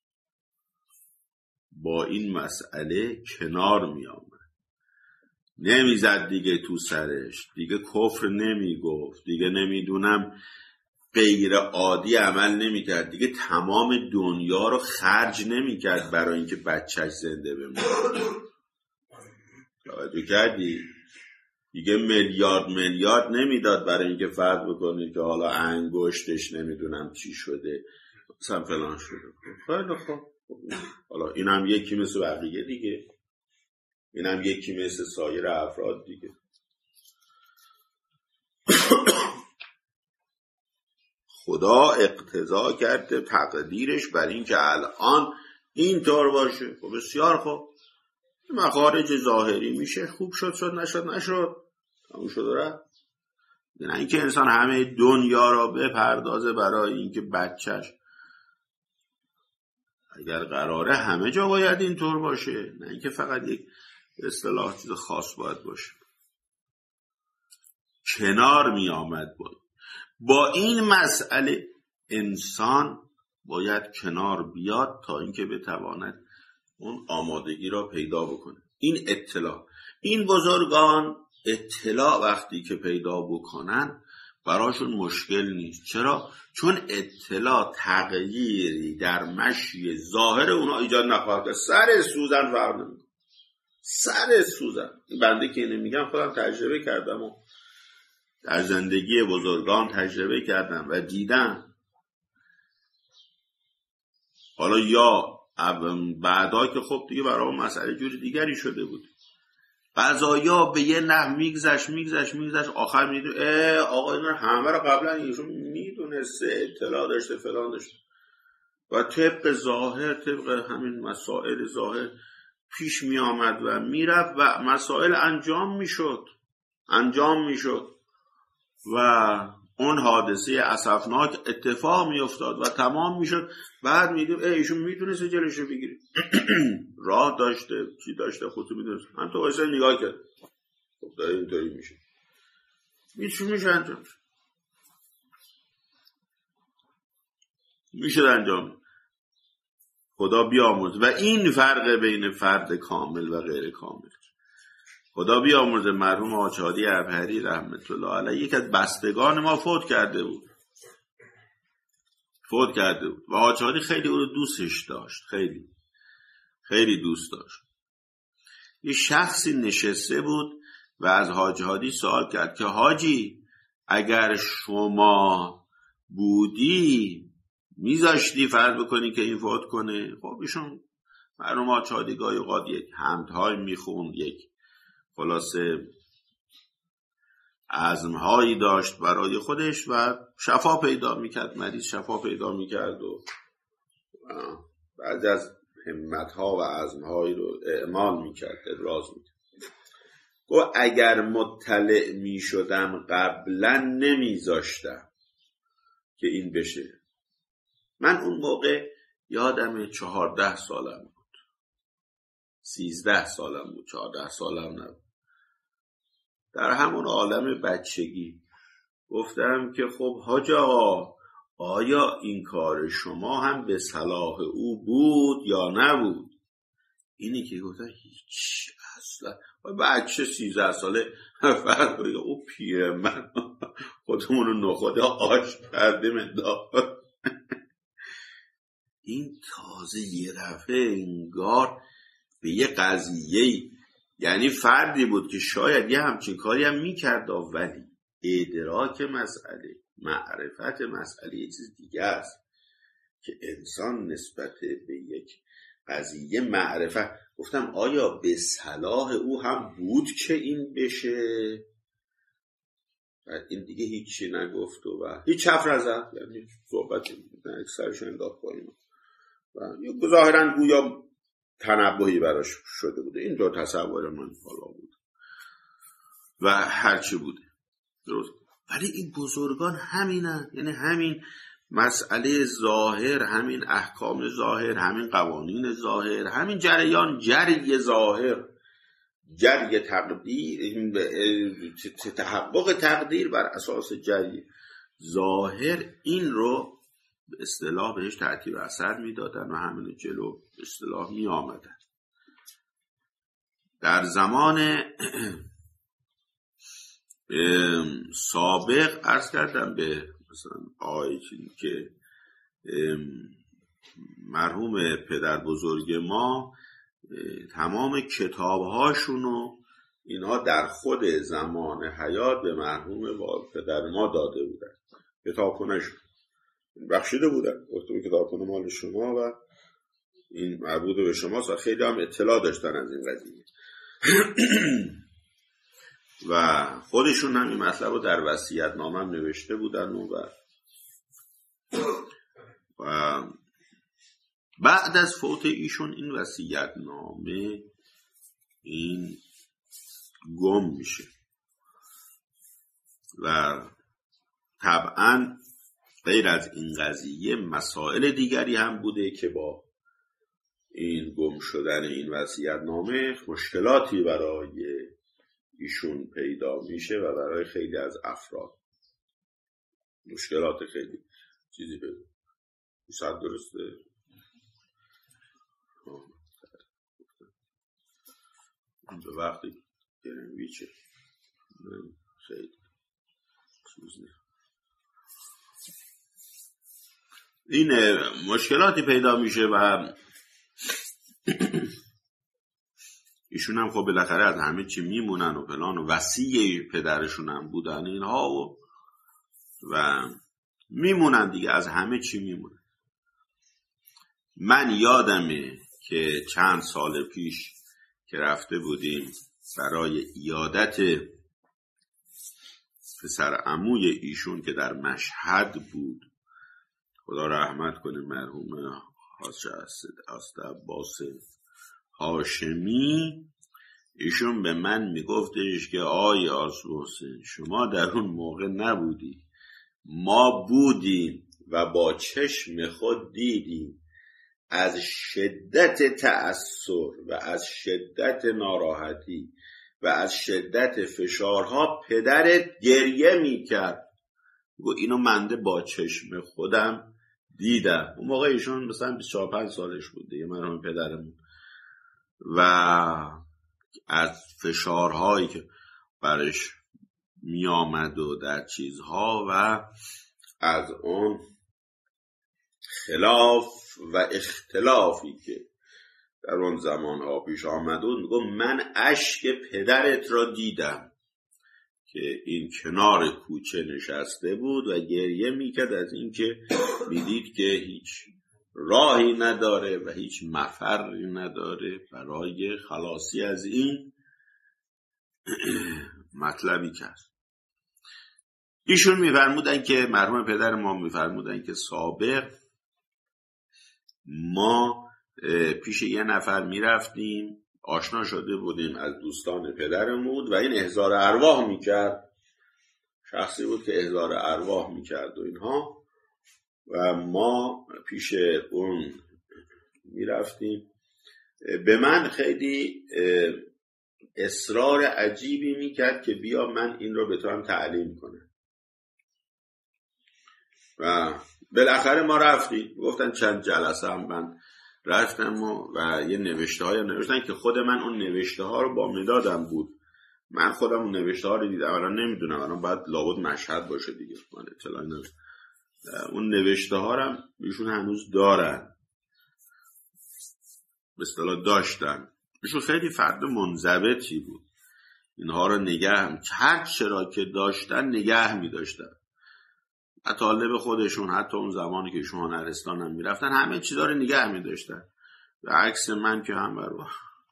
با این مسئله کنار میآمد، نمیزد دیگه تو سرش، دیگه کفر نمیگفت، دیگه نمیدونم غیر عادی عمل نمیکرد، دیگه تمام دنیا رو خرج نمیکرد برای اینکه بچهش زنده بمونه. توجه کردی؟ دیگه میلیارد میلیارد نمیداد برای اینکه فرض بکنید که حالا انگشتش نمیدونم چی شده مثلا فلان شده. خیلی خوب، حالا اینم یکی مثل بقیه دیگه، اینم یکی مثل سایر افراد دیگه. خدا اقتضا کرده تقدیرش بر این که الان اینطور باشه. خب بسیار خوب، مخارج ظاهری میشه، خوب شد شد نشد نشد تموم شد و رفت. نه اینکه انسان همه دنیا را بپردازه برای اینکه بچهش اگر قراره همه جا باید اینطور باشه، نه اینکه فقط یک اصطلاح چیز خاص باید باشه. کنار می آمد بود با این مسئله. انسان باید کنار بیاد تا اینکه بتواند اون آمادگی را پیدا بکنه. این اطلاع، این بزرگان اطلاع وقتی که پیدا بکنن براشون مشکل نیست. چرا؟ چون اطلاع تغییری در مشی ظاهر اونا ایجاد نخواهد کرد. سر سوزن فرق نمیکنه، سر سوزن. بنده که اینو میگم خودم تجربه کردم و در زندگی بزرگان تجربه کردم و دیدم. حالا یا بعدا که خب دیگه برای مسئله جوری دیگری شده بود، قضایا به یه نحو میگذشت میگذشت میگذشت آخر میدون آقا اینا همه رو قبلا ایشون میدونسته، اطلاع داشته، فلان داشته و طبق ظاهر، طبق همین مسائل ظاهر پیش می آمد و میرفت و مسائل انجام میشد انجام میشد و اون حادثه اسفناک اتفاق می افتاد و تمام می شد. بعد می دیم ایشون می تونسته جلوشو بگیری، راه داشته، چی داشته، خودتو می دونسته. من تو واسه نگاه کرد، خب داره اینطوری میشه، میشه میشه انجام میشه انجام. خدا بیامرز. و این فرق بین فرد کامل و غیر کامل. خدا بیامرزه مرحوم حاج هادی عبهری رحمت الله علیه یک از بستگان ما فوت کرده بود فوت کرده بود و حاج هادی خیلی او رو دوستش داشت، خیلی خیلی دوست داشت. یه شخصی نشسته بود و از حاج هادی سوال کرد که حاجی اگر شما بودی میذاشتی فرض بکنی که این فوت کنه؟ خب ایشون مرحوم حاج هادی گاهی اوقات یک حمدهای میخوند، یک خلاصه عزمهایی داشت برای خودش و شفا پیدا میکرد، مریض شفا پیدا میکرد و بعد از همتها و عزمهایی رو اعمال میکرد، ابراز میکرد. گفت اگر مطلع میشدم قبلا نمیذاشتم که این بشه. من اون موقع یادم چهارده سالم بود، سیزده سالم بود، چهارده سالم نبود. در همون عالم بچگی گفتم که خب حاج آقا آیا این کار شما هم به صلاح او بود یا نبود؟ اینی که گفتم هیچ اصلا. بچه سیزده ساله فرق کنید او پیر من خودمون رو نخوده آش کرده منداخت. این تازه یه دفعه انگار به یه قضیه، یعنی فردی بود که شاید یه همچین کاری هم میکرد ولی ادراک مسئله، معرفت مسئله یه چیز دیگه است که انسان نسبت به یک قضیه معرفت. گفتم آیا به صلاح او هم بود که این بشه؟ و این دیگه هیچی نگفت و هیچ حرف نزد، یعنی صحبت اکثرش انداخت با اینا و ظاهرا گویا تنبهی براش شده بوده. این دو تصور من حالا بود و هرچی بوده درست. ولی این بزرگان همینن، یعنی همین مسئله ظاهر، همین احکام ظاهر، همین قوانین ظاهر، همین جریان جری ظاهر، جری تقدیر، تحقق تقدیر بر اساس جری ظاهر، این رو به اصطلاح بهش تأثیر اثر میدادن و همین جلو به اصطلاح می آمدن. در زمان سابق عرض کردم به مثلا آقای که مرحوم پدر بزرگ ما تمام کتابهاشونو اینها در خود زمان حیات به مرحوم پدر ما داده بودن. کتابخونه‌اش بخشیده بودن، گفتم کتابخونه مال شما و این مربوط به شماست و خیلی هم اطلاع داشتن از این قضیه. و خودشون هم این مطلب رو در وصیت‌نامه هم نوشته بودن و و بعد از فوت ایشون این وصیت‌نامه این گم میشه و طبعا غیر از این قضیه مسائل دیگری هم بوده که با این گم شدن این وصیت‌نامه مشکلاتی برای ایشون پیدا میشه و برای خیلی از افراد مشکلات خیلی چیزی پیدا. صد درسته؟ به وقتی گرنویچه خیلی چیز نه. این مشکلاتی پیدا میشه و ایشون هم خب بالاخره از همه چی میمونن و فلان و وصی پدرشون هم بودن اینها و و میمونن دیگه، از همه چی میمونن. من یادمه که چند سال پیش که رفته بودیم برای عیادت پسر عموی ایشون که در مشهد بود، خدا رحمت کنه مرحوم حاج اسد عباس هاشمی، ایشون به من میگفتش که آی آسو حسین شما در اون موقع نبودی، ما بودیم و با چشم خود دیدیم از شدت تأثر و از شدت ناراحتی و از شدت فشارها پدرت گریه میکرد. گو اینو منده با چشم خودم دیدم. اون موقع ایشون مثلا بیست و چهار پنج سالش بود دیگه مرحوم پدرمون، و از فشارهایی که برش می آمد و در چیزها و از اون خلاف و اختلافی که در اون زمانها پیش آمد و میگم من اشک پدرت را دیدم که این کنار کوچه نشسته بود و گریه میکرد از اینکه میدید که هیچ راهی نداره و هیچ مفری نداره برای خلاصی از این مطلبی کرد. ایشون میفرمودن که مرحوم پدر ما میفرمودن که سابق ما پیش یه نفر میرفتیم، آشنا شده بودیم از دوستان پدرمون و این احضار ارواح میکرد، شخصی بود که احضار ارواح میکرد و اینها، و ما پیش اون میرفتیم. به من خیلی اصرار عجیبی میکرد که بیا من این رو به تو هم تعلیم کنم و بالاخره ما رفتیم. گفتن چند جلسه هم من رفتم و, و یه نوشته های نوشتن که خود من اون نوشته ها رو با مدادم بود، من خودم اون نوشته ها رو دیدم، الان نمیدونم الان باید لابد مشهد باشه دیگه، من اطلاعی ندارم. اون نوشته ها رو هم ایشون هنوز دارن، به اصطلاح داشتن. ایشون خیلی فرد منضبطی بود، اینها رو نگه هر چرا که داشتن نگه می داشتن. طالب خودشون حتی اون زمانی که ایشون هنرستان هم می رفتن همه چیزا رو نگه می داشتن. و عکس من که هم برو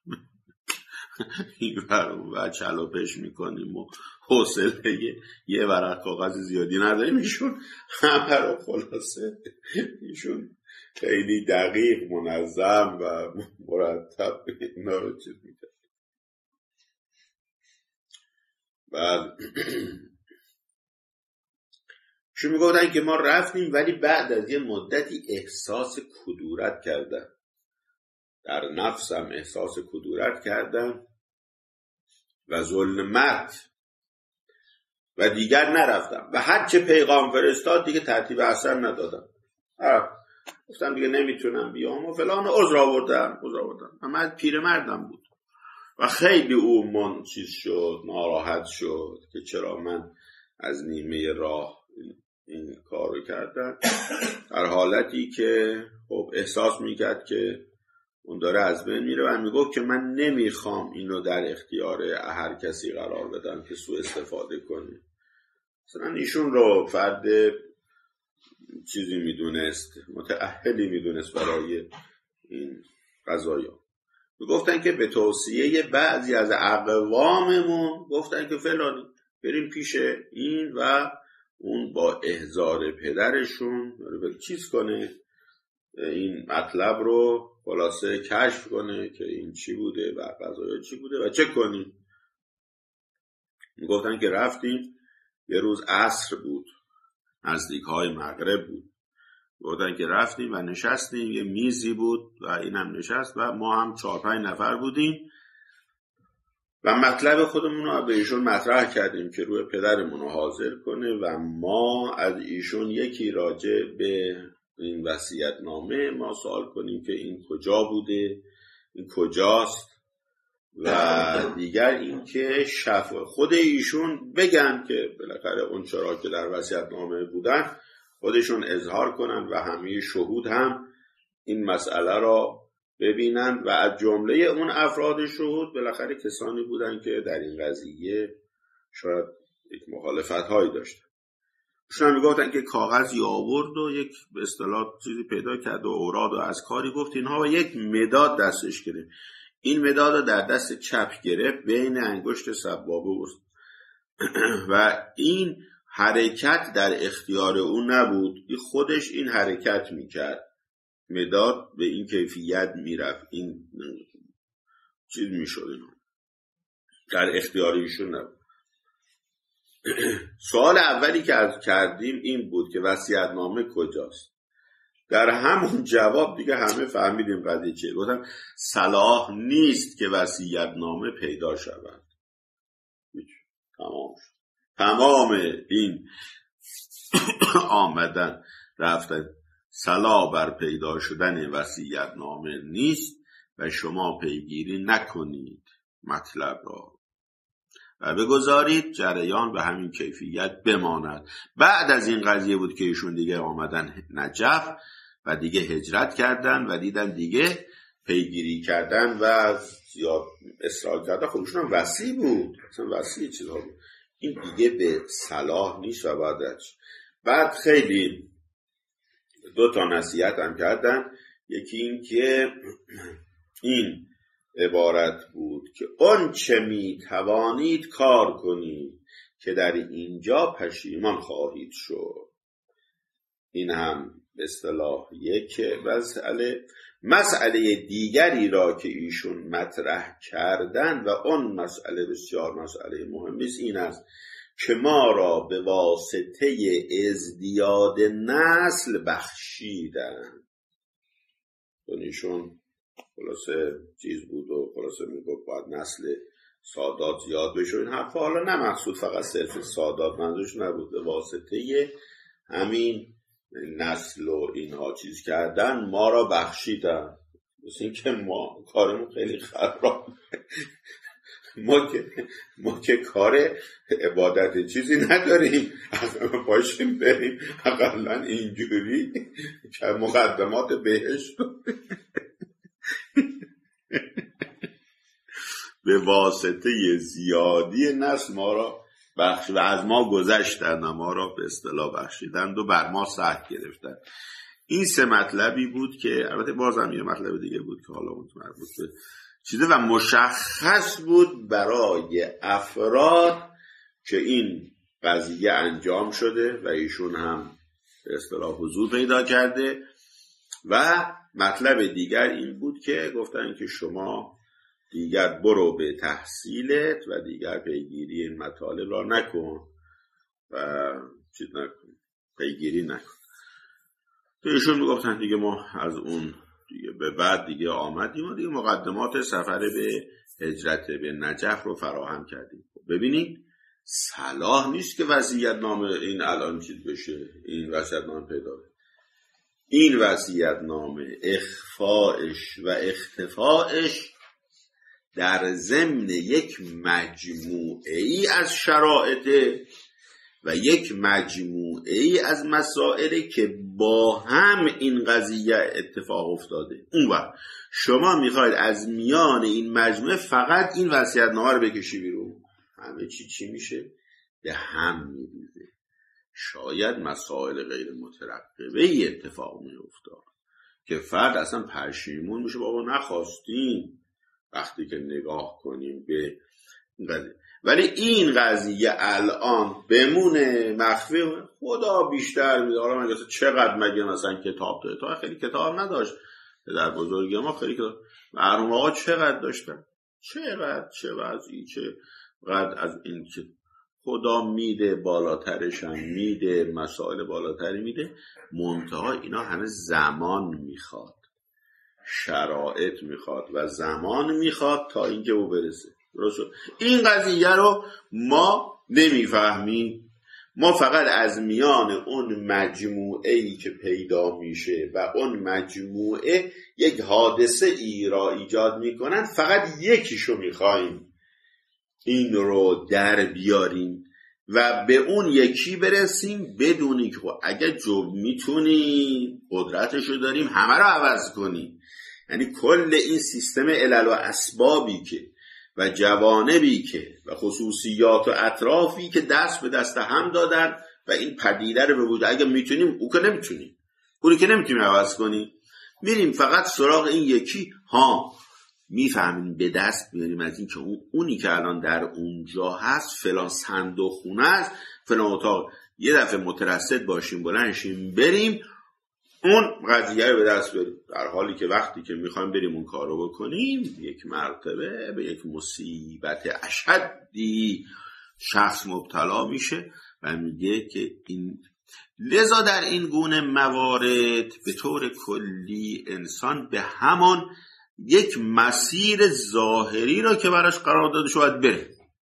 این برو و چلوپش می کنیم و حوصله یه ورق کاغذ زیادی نداریم، ایشون همه رو خلاصه ایشون خیلی دقیق منظم و مرتب اینا رو چیز می کرد. بعد شو می گفتن که ما رفتیم ولی بعد از یه مدتی احساس کدورت کردم، در نفسم احساس کدورت کردم و ظلمت و دیگر نرفتم و هر چه پیغام فرستاد دیگه ترتیب اثر ندادم. گفتم دیگه نمیتونم بیام و فلان، عذر آوردم عذر آوردم اما پیرمردم بود و خیلی او من چیز شد، ناراحت شد که چرا من از نیمه راه این کارو کردم، در حالتی که خب احساس میکرد که اون داره از بین میره و میگفت که من نمیخوام اینو در اختیار هر کسی قرار بدم که سوء استفاده کنه. مثلا ایشون رو فرد چیزی میدونست، متأهلی میدونست برای این قضایا. گفتن که به توصیه بعضی از اقواممون گفتن که فلانی بریم پیش این و اون با احضار پدرشون چیز کنه، این مطلب رو خلاصه کشف کنه که این چی بوده و قضایا چی بوده و چه کنیم. گفتن که رفتیم، یه روز عصر بود، نزدیک های مغرب بود. گفتن که رفتیم و نشستیم، یه میزی بود و اینم نشست و ما هم چهار پنج نفر بودیم و مطلب خودمون رو به ایشون مطرح کردیم که روی پدرمون رو حاضر کنه و ما از ایشون یکی راجع به این وصیت‌نامه ما سوال کنیم که این کجا بوده، این کجاست و دیگر این که شفا خود ایشون بگن که بالاخره اون چرا که در وصیت‌نامه بودن خودشون اظهار کنن و همه شهود هم این مسئله را ببینن و از جمله اون افراد شهود بالاخره کسانی بودن که در این قضیه شاید یک مخالفت هایی داشتن. ایشون میگفتن که کاغذی آورد و یک به اصطلاح چیزی پیدا کرد و اوراد و از کاری گفت اینها و یک مداد دستش گرفت. این مداد رو در دست چپ گرفت، بین انگشت سبابه است و این حرکت در اختیار او نبود، این خودش این حرکت میکرد، مداد به این کیفیت میرفت، این چیز میشد، در اختیار ایشون نبود. سوال اولی که از کردیم این بود که وصیت‌نامه کجاست. در همون جواب دیگه همه فهمیدیم قضیه چیه. گفتم صلاح نیست که وصیت‌نامه پیدا شود. تمام شد. تمام این آمدن رفتن صلاح بر پیدا شدن وصیت‌نامه نیست و شما پیگیری نکنید مطلب را و بگذارید جریان به همین کیفیت بماند. بعد از این قضیه بود که ایشون دیگه آمدن نجف و دیگه هجرت کردن و دیدن دیگه پیگیری کردن و زیاد اصرار کردن. خب ایشون هم وصی بود، اصلا وصی چیزها بود، این دیگه به صلاح نیست و بعدش. بعد خیلی دو تا نصیحت هم کردن. یکی این که این عبارت بود که اون چه می توانید کار کنید که در اینجا پشیمان خواهید شد. این هم به اصطلاح یک مسئله. مسئله دیگری را که ایشون مطرح کردن و اون مسئله بسیار مسئله مهمی است این است که ما را به واسطه ازدیاد نسل بخشیدن. ایشون خلاصه چیز بود و خلاصه میگفت باید نسل سادات زیاد بشه. این حرفا حالا نه مقصود فقط صرف سادات، منظورش نبود، به واسطه همین نسل و اینها چیز کردن ما را بخشیدن. مثل این که ما کارمون خیلی خراب، ما که ما که کار عبادت چیزی نداریم، باشیم بریم اقلا اینجوری که مقدمات بهشت به واسطه زیادی نسل ما را بخش و از ما گذشتند، ما را به اصطلاح بخشیدند و بر ما سخت گرفتند. این سه مطلبی بود که البته بازم یه مطلب دیگه بود که حالا اون مربوط به چیزه و مشخص بود برای افراد که این قضیه انجام شده و ایشون هم به اصطلاح حضور پیدا کرده. و مطلب دیگر این بود که گفتن که شما دیگر برو به تحصیلت و دیگر پیگیری این مطالب را نکن و چیز نکن، پیگیری نکن. تو ایشون میگفتن دیگه ما از اون دیگه به بعد دیگه آمدیم و دیگه مقدمات سفر به هجرت به نجف رو فراهم کردیم. ببینید صلاح نیست که وصیت‌نامه این الان چیز بشه، این وصیت‌نامه پیدا بشه. این وصیت‌نامه اخفاءش و اختفاءش در ضمن یک مجموعه ای از شرایط و یک مجموعه ای از مسائلی که با هم این قضیه اتفاق افتاده. اون وقت شما میخواید از میان این مجموعه فقط این وصیت‌نامه رو بکشی بیرون، همه چی چی میشه؟ به هم میریزه. شاید مسائل غیر مترقبه ای اتفاق میافتاد که فرد اصلا پشیمون میشه، بابا نخواستیم، وقتی که نگاه کنیم به این قضیه. ولی این قضیه الان بمونه مخفی، خدا بیشتر میده. حالا مگه چقدر مگه مثلا کتاب داره؟ تا خیلی کتاب نداشت در بزرگی ما، خیلی کتاب مرحوم آقا چقدر داشتن، چقدر چه وضعی، چقدر از این که خدا میده بالاترش هم میده، مسائل بالاتری میده، منتها اینا همه زمان میخواد، شرایط میخواد و زمان میخواد تا اینکه او برسه. درست شد؟ این قضیه رو ما نمیفهمیم. ما فقط از میان اون مجموعه ای که پیدا میشه و اون مجموعه یک حادثه ای را ایجاد میکنن، فقط یکیشو میخوایم این رو در بیاریم و به اون یکی برسیم، بدونی که اگه جب میتونیم، قدرتشو داریم، همه رو عوض کنیم. یعنی کل این سیستم علل و اسبابی که و جوانبی که و خصوصیات و اطرافی که دست به دست هم دادن و این پدیده رو به وجود، اگه میتونیم، او که نمیتونیم، اونی که نمیتونیم عوض کنیم، میریم فقط سراغ این یکی. ها میفهمیم، به دست میاریم از این که اون اونی که الان در اونجا هست فلان صندوق خونه است، فلان اتاق، یه دفعه مترصد باشیم، بلنشیم بریم اون قضیه رو به دست بیاریم، در حالی که وقتی که میخوایم بریم اون کار رو بکنیم، یک مرتبه به یک مصیبت اشدی شخص مبتلا میشه و میگه که این لذا در این گونه موارد به طور کلی انسان به همون یک مسیر ظاهری را که براش قرار داده شد بره،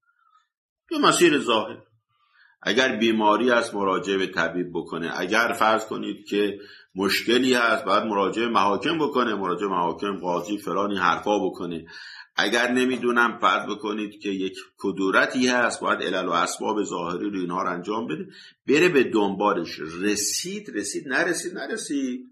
یه مسیر ظاهر. اگر بیماری هست مراجعه به طبیب بکنه، اگر فرض کنید که مشکلی هست باید مراجعه محاکم بکنه، مراجعه محاکم، قاضی، فلانی حرفا بکنه. اگر نمیدونم فرض بکنید که یک کدورتی هست باید علل و اسباب ظاهری رو اینها رو انجام بده، بره به دنبالش. رسید رسید، نرسید نرسید،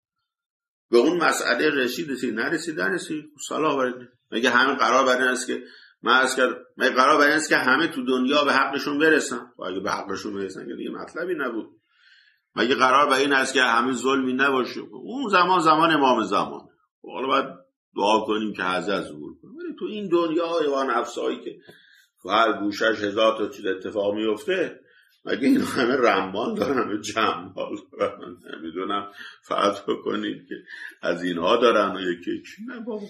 به اون مسئله رسید رسید، نرسید نرسید، صلاح برید. مگه همه قرار بر این است که من از کرد مگه قرار بر این است که همه تو دنیا به حقشون برسن؟ و اگه به حقشون برسن که دیگه مطلبی نبود. مگه قرار بر این است که همه ظلمی نباشه؟ اون زمان زمان امام زمان، حالا باید دعا کنیم که حضرت ظهور کنه. ولی تو این دنیا حیوان افسایی که تو هر گوشش هزار تا چیز اتفاق میفته، مگه این همه رمان دارن، همه جمال دارن؟ نمیدونم فرض بکنید که از اینها دارن و یکی یکی نه. بابا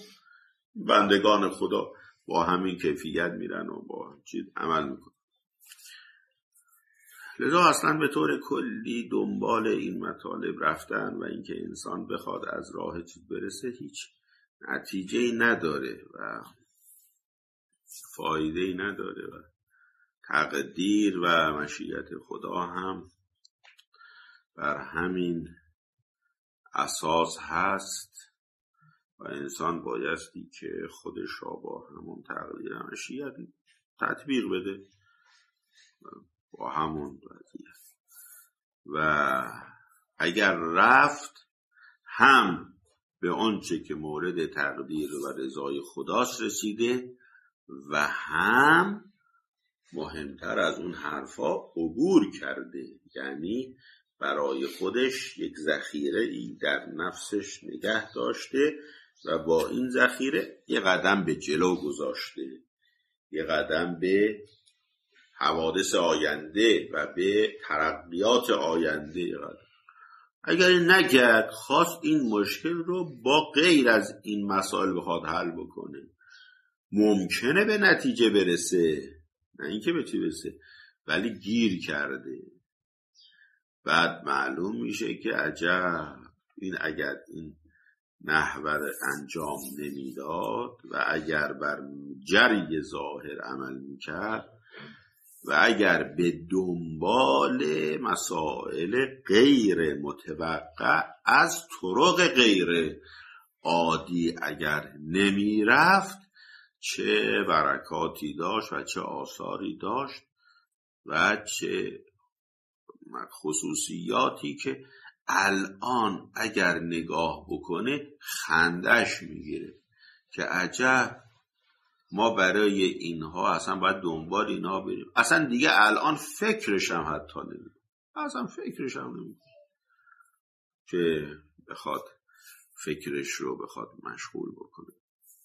بندگان خدا با همین کیفیت میرن و با چیز عمل میکنن. لذا اصلا به طور کلی دنبال این مطالب رفتن و اینکه انسان بخواد از راه چیز برسه هیچ نتیجه‌ای نداره و فایده‌ای نداره و تقدیر و مشیت خدا هم بر همین اساس هست و انسان بایستی که خودش را با همون تقدیر و مشیت تطبیق بده با همون وضعیت. و اگر رفت هم به آنچه که مورد تقدیر و رضای خداست رسیده و هم مهمتر از اون حرفا عبور کرده، یعنی برای خودش یک ذخیره ای در نفسش نگه داشته و با این ذخیره یه قدم به جلو گذاشته، یه قدم به حوادث آینده و به ترقیات آینده یه قدم. اگر نگرد خواست این مشکل رو با غیر از این مسائل بخواد حل بکنه، ممکنه به نتیجه برسه، نه اینکه به چی برسه، ولی گیر کرده. بعد معلوم میشه که عجب این اگر این نحوه انجام نمیداد و اگر بر جری ظاهر عمل میکرد و اگر به دنبال مسائل غیر متوقع از طرق غیر عادی اگر نمی رفت، چه برکاتی داشت و چه آثاری داشت و چه خصوصیاتی که الان اگر نگاه بکنه خندش میگیره که عجب ما برای اینها اصلا باید دنبال اینها بریم. اصلا دیگه الان فکرش هم حتی نمیکنه، اصلا فکرش هم نمیکنه که بخواد فکرش رو بخواد مشغول بکنه.